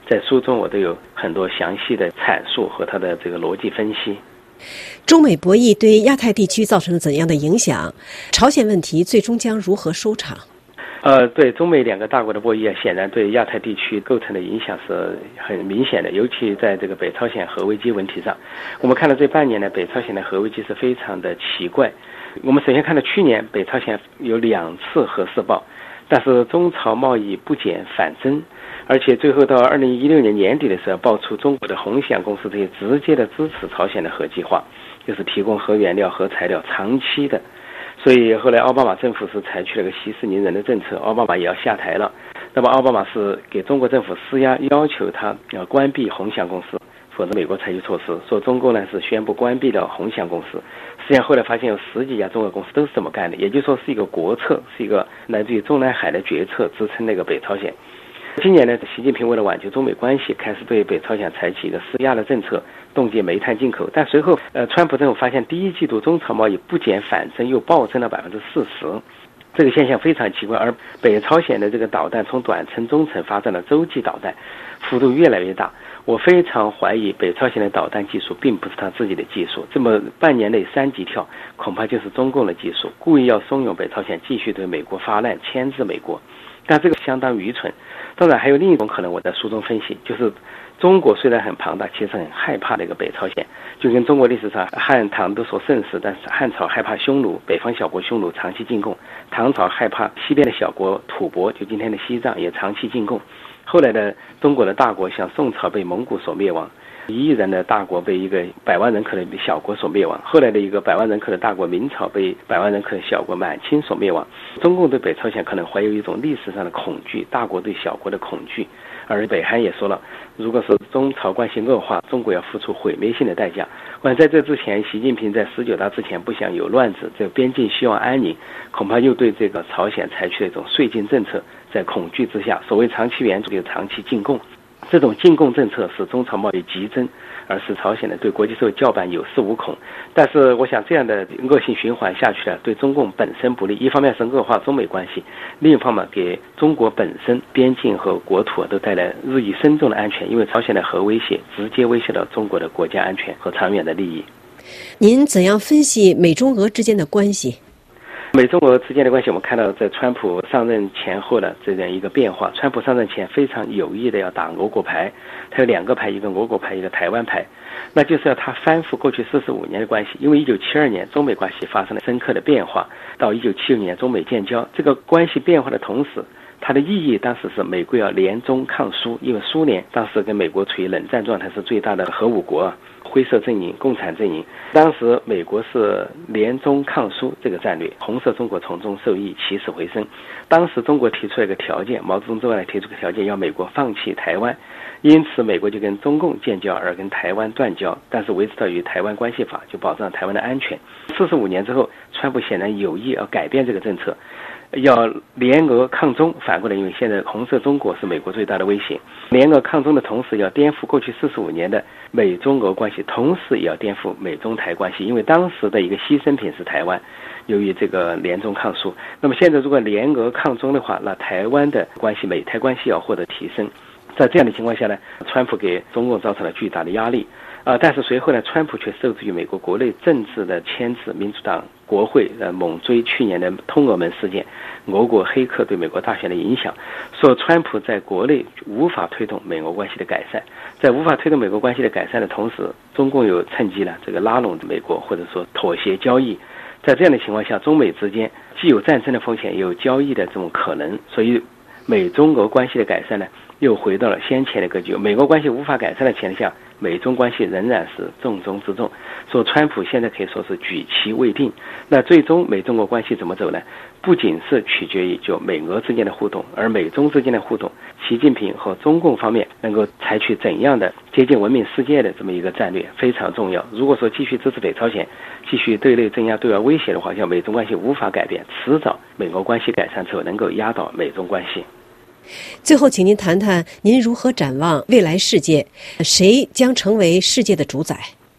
在书中我都有很多详细的阐述和它的这个逻辑分析。 中美博弈对亚太地区造成了怎样的影响？朝鲜问题最终将如何收场？ 对中美两个大国的博弈显然对亚太地区构成的影响是很明显的，尤其在这个北朝鲜核危机问题上。我们看到这半年呢，北朝鲜的核危机是非常的奇怪。我们首先看到去年北朝鲜有2次核试爆，但是中朝贸易不减反增，而且最后到2016年年底的时候，爆出中国的鸿翔公司这些直接的支持朝鲜的核计划，就是提供核原料、核材料，长期的。所以后来奥巴马政府是采取了个息事宁人的政策，奥巴马也要下台了。那么奥巴马是给中国政府施压，要求他要关闭鸿翔公司，否则美国采取措施。说中共呢是宣布关闭了鸿翔公司，实际上后来发现有10几家中国公司都是这么干的，也就是说是一个国策，是一个来自于中南海的决策，支撑那个北朝鲜。今年呢，习近平为了挽救中美关系，开始对北朝鲜采取一个施压的政策，冻结煤炭进口。但随后，川普政府发现第一季度中朝贸易不减反增，又暴增了40%，这个现象非常奇怪。而北朝鲜的这个导弹从短程、中程发展了洲际导弹，幅度越来越大。我非常怀疑北朝鲜的导弹技术并不是他自己的技术，这么半年内3级跳，恐怕就是中共的技术，故意要怂恿北朝鲜继续对美国发难，牵制美国。但这个相当愚蠢。当然还有另一种可能，我在书中分析，就是中国虽然很庞大，其实很害怕那个北朝鲜，就跟中国历史上汉唐都说盛世，但是汉朝害怕匈奴，北方小国匈奴长期进贡，唐朝害怕西边的小国吐蕃，就今天的西藏也长期进贡。后来的中国的大国像宋朝被蒙古所灭亡，1亿人的大国被一个100万人口的小国所灭亡，后来的一个100万人口的大国明朝被100万人口的小国满清所灭亡。中共对北朝鲜可能怀有一种历史上的恐惧，大国对小国的恐惧。而北韩也说了，如果是中朝关系恶化，中国要付出毁灭性的代价。在这之前，习近平在19大之前不想有乱子，这个边境希望安宁，恐怕又对这个朝鲜采取了一种绥靖政策，在恐惧之下，所谓长期援助就是长期进贡。这种进贡政策使中朝贸易急增，而使朝鲜呢对国际社会叫板有恃无恐。但是我想这样的恶性循环下去了，对中共本身不利。一方面是恶化中美关系，另一方面给中国本身边境和国土都带来日益深重的安全，因为朝鲜的核威胁直接威胁到中国的国家安全和长远的利益。 您怎样分析美中俄之间的关系？ 美中俄之间的关系，我们看到在川普上任前后的这样一个变化。川普上任前非常有意的要打俄国牌，他有2个牌，一个俄国牌，一个台湾牌，那就是要他翻覆过去45年的关系。因为1972年中美关系发生了深刻的变化，到1976年中美建交，这个关系变化的同时，它的意义当时是美国要联中抗苏，因为苏联当时跟美国处于冷战状态，是最大的核武国，灰色阵营、共产阵营。当时美国是联中抗苏这个战略，红色中国从中受益，起死回生。当时中国提出了一个条件，毛泽东周恩来提出个条件，要美国放弃台湾，因此美国就跟中共建交，而跟台湾断交，但是维持到与台湾关系法，就保障台湾的安全。45年之后，川普显然有意要改变这个政策，要联俄抗中。反过来，因为现在红色中国是美国最大的威胁，联俄抗中的同时，要颠覆过去45年的美中俄关系，同时也要颠覆美中台关系。因为当时的一个牺牲品是台湾，由于这个联中抗苏，那么现在如果联俄抗中的话，那台湾的关系、美台关系要获得提升。在这样的情况下呢，川普给中共造成了巨大的压力。但是随后呢，川普却受制于美国国内政治的牵制，民主党国会猛追去年的通俄门事件，俄国黑客对美国大选的影响，说川普在国内无法推动美俄关系的改善。在无法推动美国关系的改善的同时，中共又趁机呢拉拢美国，或者说妥协交易。在这样的情况下，中美之间既有战争的风险，也有交易的这种可能，所以美中俄关系的改善呢，又回到了先前的格局。美国关系无法改善的前提下，美中关系仍然是重中之重。说川普现在可以说是举棋未定。那最终美中国关系怎么走呢？不仅是取决于就美俄之间的互动，而美中之间的互动，习近平和中共方面能够采取怎样的接近文明世界的这么一个战略非常重要。如果说继续支持北朝鲜，继续对内镇压、对外威胁的话，像美中关系无法改变，迟早美俄关系改善之后能够压倒美中关系。 最后，请您谈谈您如何展望未来世界，谁将成为世界的主宰？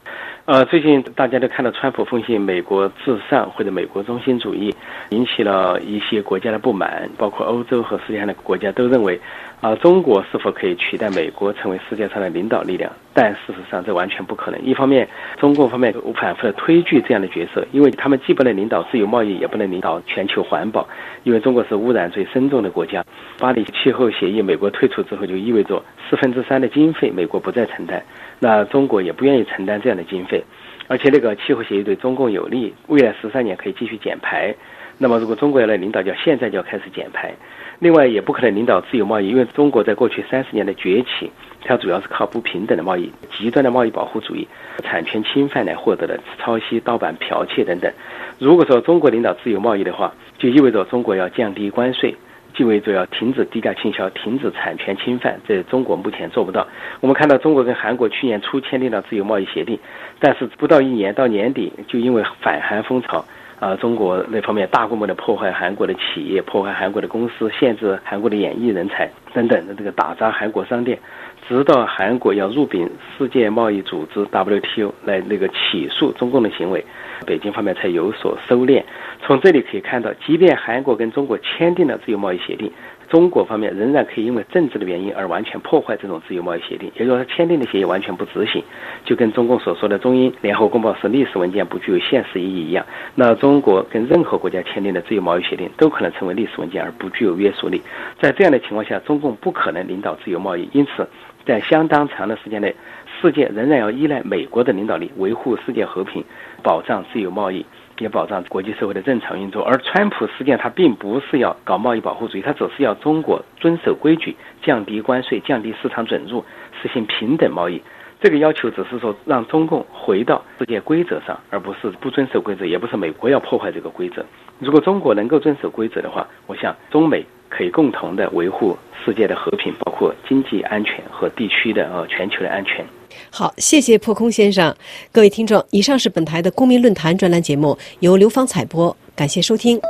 最近大家都看到川普奉行美国至上或者美国中心主义，引起了一些国家的不满，包括欧洲和世界上的国家都认为中国是否可以取代美国成为世界上的领导力量，但事实上这完全不可能。一方面中共方面反复的推拒这样的角色，因为他们既不能领导自由贸易，也不能领导全球环保，因为中国是污染最深重的国家。巴黎气候协议美国退出之后，就意味着3/4的经费美国不再承担，那中国也不愿意承担这样的经费，而且那个气候协议对中共有利，未来13年可以继续减排。那么如果中国要来领导，就要现在就要开始减排。另外也不可能领导自由贸易，因为中国在过去30年的崛起，它主要是靠不平等的贸易、极端的贸易保护主义、产权侵犯来获得的，抄袭、盗版、剽窃等等。如果说中国领导自由贸易的话，就意味着中国要降低关税，意味着要停止低价倾销，停止产权侵犯，这中国目前做不到。我们看到中国跟韩国去年初签订了自由贸易协定，但是不到1年到年底，就因为反韩风潮中国那方面大规模的破坏韩国的企业，破坏韩国的公司，限制韩国的演艺人才等等的，这个打砸韩国商店，直到韩国要入禀世界贸易组织 WTO 来起诉中共的行为，北京方面才有所收敛。从这里可以看到，即便韩国跟中国签订了自由贸易协定，中国方面仍然可以因为政治的原因而完全破坏这种自由贸易协定，也就是说签订的协议完全不执行，就跟中共所说的中英联合公报是历史文件，不具有现实意义一样。那中国跟任何国家签订的自由贸易协定都可能成为历史文件而不具有约束力。在这样的情况下，中共不可能领导自由贸易，因此在相当长的时间内，世界仍然要依赖美国的领导力，维护世界和平，保障自由贸易，也保障国际社会的正常运作。而川普实际上他并不是要搞贸易保护主义，他只是要中国遵守规矩，降低关税，降低市场准入，实行平等贸易。这个要求只是说让中共回到世界规则上，而不是不遵守规则，也不是美国要破坏这个规则。如果中国能够遵守规则的话，我想中美可以共同的维护世界的和平，包括经济安全和地区的全球的安全。 好，谢谢破空先生。各位听众，以上是本台的公民论坛专栏节目，由刘芳采播，感谢收听。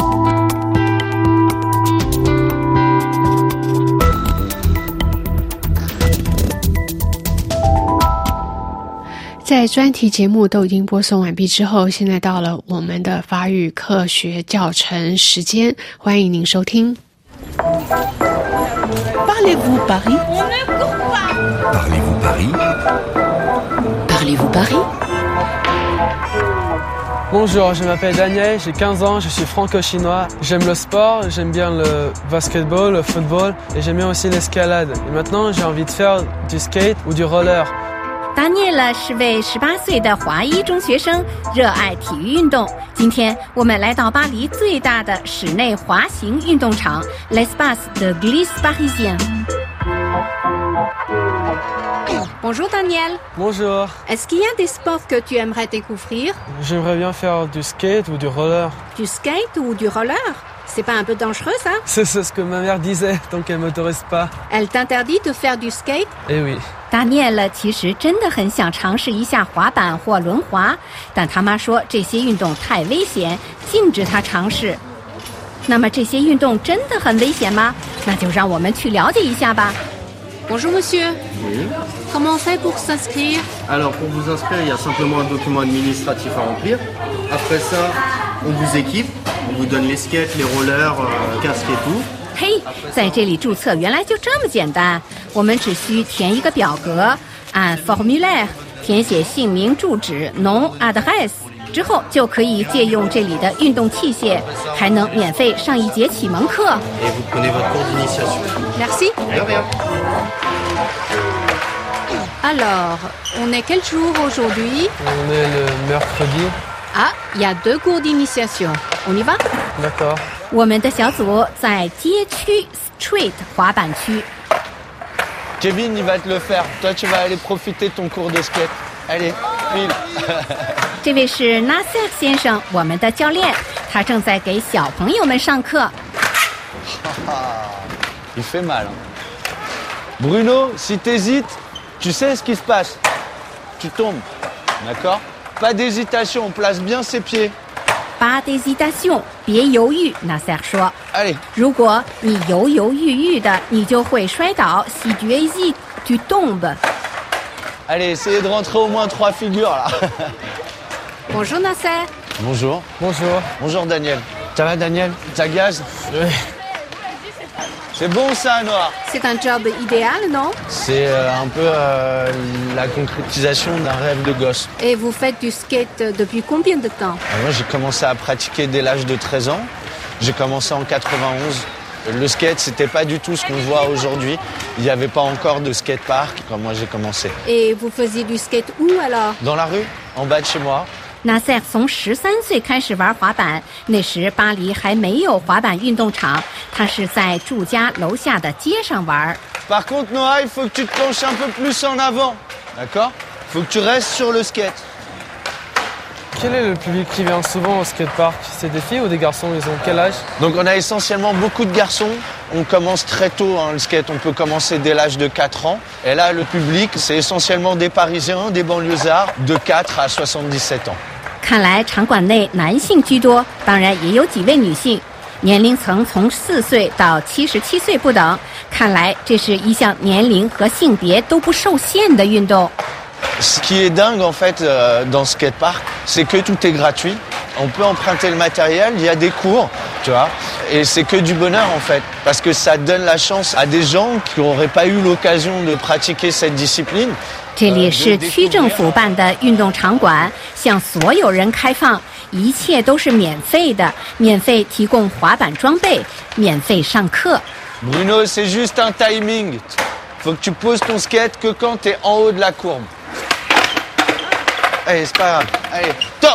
在专题节目都已经播送完毕之后，现在到了我们的法语课学教程时间，欢迎您收听。 Parlez-vous Paris? On ne court pas. Parlez-vous Paris? Parlez-vous Paris? Bonjour, je m'appelle Daniel, j'ai 15 ans, je suis franco-chinois. J'aime le sport, j'aime bien le basketball, le football et j'aime bien aussi l'escalade. Et maintenant, j'ai envie de faire du skate ou du roller. 达涅勒是位18岁的华裔中学生，热爱体育运动。今天我们来到巴黎最大的室内滑行运动场 L'Espace de Glisse Parisien。 Bonjour Daniel. Bonjour. Est-ce qu'il y a des sports que tu aimerais découvrir? J'aimerais bien faire du skate ou du roller. Du skate ou du roller? C'est pas un peu dangereux ça? C'est ce que ma mère disait, donc elle m'autorise pas. Elle t'interdit de faire du skate? Eh oui. 达涅勒其实真的很想尝试一下滑板或轮滑，但他妈说这些运动太危险，禁止他尝试。那么这些运动真的很危险吗？那就让我们去了解一下吧。 Bonjour monsieur. Oui. Comment on fait pour s'inscrire? Alors pour vous inscrire, il y a simplement un document administratif à remplir. Après ça, on vous équipe, on vous donne les skates, les rollers, casque et tout. 嘿，在这里注册原来就这么简单，我们只需填一个表格，按 formulaire 填写姓名、住址 nom adresse 之后，就可以借用这里的运动器械，还能免费上一节启蒙课。 Et vous prenez votre cours d'initiation. Merci. De rien. Alors, on est quel jour aujourd'hui? On est le mercredi. Ah, il y a 2 cours d'initiation. On y va? D'accord. 我们的小组在街区 street 滑板区。 Kevin, il va te le faire. Toi, tu vas aller profiter de ton cours de skate. Allez, file. 这位是 Nasser 先生，我们的教练，他正在给小朋友们上课。 Il fait mal. Bruno, si t'hésites, tu sais ce qui se passe. Tu tombes, d'accord? Pas d'hésitation, on place bien ses pieds. Pas d'hésitation， 别犹豫。Nasser 说。 Allez， 如果你犹犹豫豫的，你就会摔倒。Si tu hésites, tu tombes. Allez, essayez de rentrer au moins 3 figures là. Bonjour Nasser. Bonjour. Bonjour. Bonjour Daniel. Ça va Daniel? Ça gaze? Oui. C'est bon ça, Noah? C'est un job idéal, non? C'est un peu la concrétisation d'un rêve de gosse. Et vous faites du skate depuis combien de temps? Moi, j'ai commencé à pratiquer dès l'âge de 13 ans. J'ai commencé en 91. Le skate, c'était pas du tout ce qu'on voit aujourd'hui. Il n'y avait pas encore de skatepark quand moi j'ai commencé. Et vous faisiez du skate où alors? Dans la rue, en bas de chez moi. Nasser 从13岁开始玩滑板，那时巴黎还没有滑板运动场，他是在住家楼下的街上玩。 Par contre, Noah, il faut que tu te penches un peu plus en avant, d'accord? Il faut que tu restes sur le skate. Quel est le public qui vient souvent au skatepark? C'est des filles ou des garçons? Ils ont quel âge? Donc on a essentiellement beaucoup de garçons. On commence très tôt le skate, on peut commencer dès l'âge de 4 ans. Et là, le public, c'est essentiellement des Parisiens, des banlieusards de 4 à 77 ans. 看来场馆内男性居多，当然也有几位女性，年龄层从4岁到77岁不等。看来这是一项年龄和性别都不受限的运动。 Ce qui est dingue en fait dans ce skatepark, c'est que tout est gratuit. On peut emprunter le matériel, il y a des cours, tu vois, et c'est que du bonheur en fait, parce que ça donne la chance à des gens qui n'auraient pas eu l'occasion de pratiquer cette discipline. 这里是区政府办的运动场馆，向所有人开放，一切都是免费的，免费提供滑板装备，免费上课。 Bruno, c'est juste un timing. Faut que tu poses ton skate que quand t'es en haut de la courbe. Allez, c'est pas grave. Allez, top.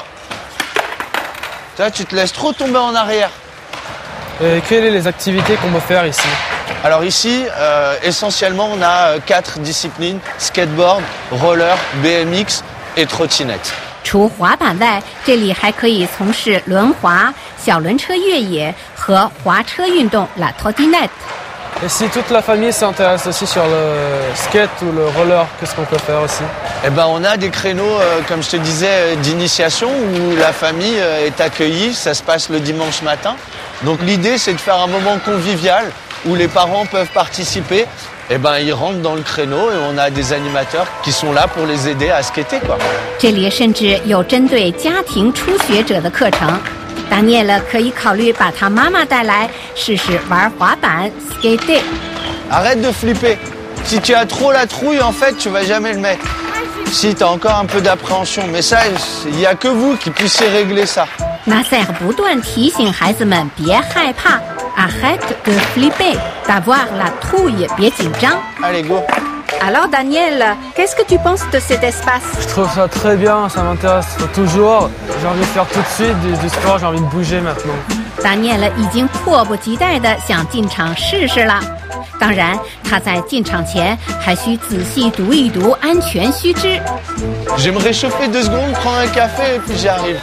Toi, tu te laisses trop tomber en arrière. Et quelles sont les activités qu'on peut faire ici? Alors ici, essentiellement, on a 4 disciplines, skateboard, roller, BMX et trottinette. 除滑板外，这里还可以从事轮滑、小轮车越野和滑车运动 la trottinette。 Et si toute la famille s'intéresse aussi sur le skate ou le roller, qu'est-ce qu'on peut faire aussi? Eh ben, on a des créneaux, comme je te disais, d'initiation où la famille est accueillie. Ça se passe le dimanche matin. Donc l'idée, c'est de faire un moment convivial où les parents peuvent participer. Eh ben, ils rentrent dans le créneau et on a des animateurs qui sont là pour les aider à skater, quoi. 这里甚至有针对家庭初学者的课程。达涅勒可以考虑把他妈妈带来试试玩滑板 skater。 Arrête de flipper. Si tu as trop la trouille, en fait, tu vas jamais le mettre. Si tu as encore un peu d'appréhension, mais ça, il n'y a que vous qui puissiez régler ça. 纳赛尔不断提醒孩子们别害怕 ，arrête de flipper, d'avoir la trouille， 别紧张。 Allez, go. Alors Daniel, qu'est-ce que tu penses de cet espace? Je trouve ça très bien, ça m'intéresse toujours. J'ai envie de faire tout de suite du sport, j'ai envie de bouger maintenant. 达涅勒已经迫不及待地想进场试试了。当然，他在进场前还需仔细读一读安全须知。 Je vais me réchauffer 2 secondes, prendre un café et puis j'y arrive.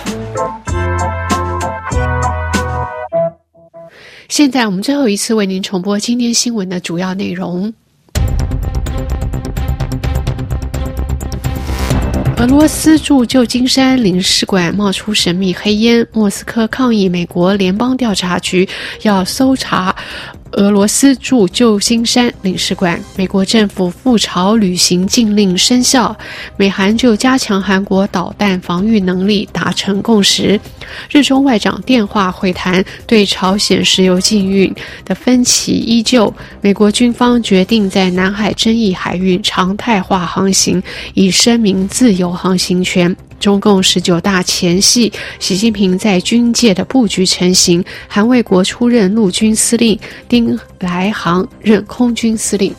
现在我们最后一次为您重播今天新闻的主要内容。俄罗斯驻旧金山领事馆冒出神秘黑烟，莫斯科抗议美国联邦调查局要搜查俄罗斯驻旧金山领事馆，美国政府赴朝旅行禁令生效，美韩就加强韩国导弹防御能力达成共识，日中外长电话会谈，对朝鲜石油禁运的分歧依旧，美国军方决定在南海争议海域常态化航行，以声明自由航行权。中共19大前夕，习近平在军界的布局成型，韩卫国出任陆军司令，丁来航任空军司令。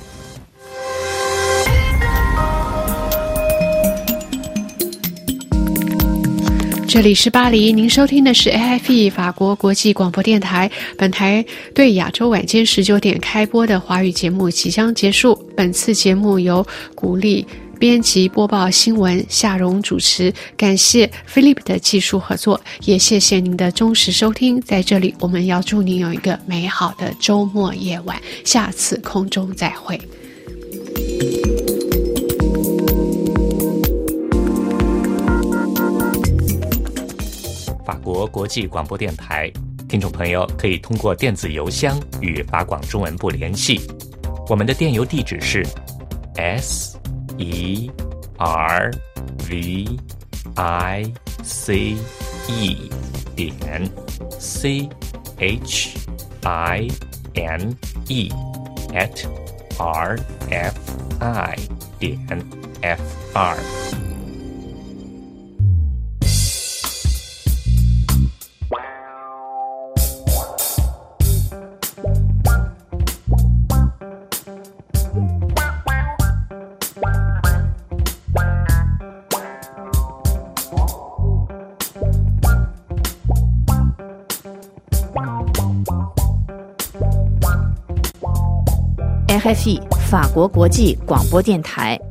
这里是巴黎，您收听的是 AFE 法国国际广播电台。本台对亚洲晚间19点开播的华语节目即将结束。本次节目由鼓励编辑播报新闻，夏蓉主持，感谢 Philip 的技术合作，也谢谢您的忠实收听。在这里，我们要祝您有一个美好的周末夜晚，下次空中再会。 法国国际广播电台，听众朋友可以通过电子邮箱与法广中文部联系，我们的电邮地址是 RVICE@rfi.fr。 RFI 法国国际广播电台。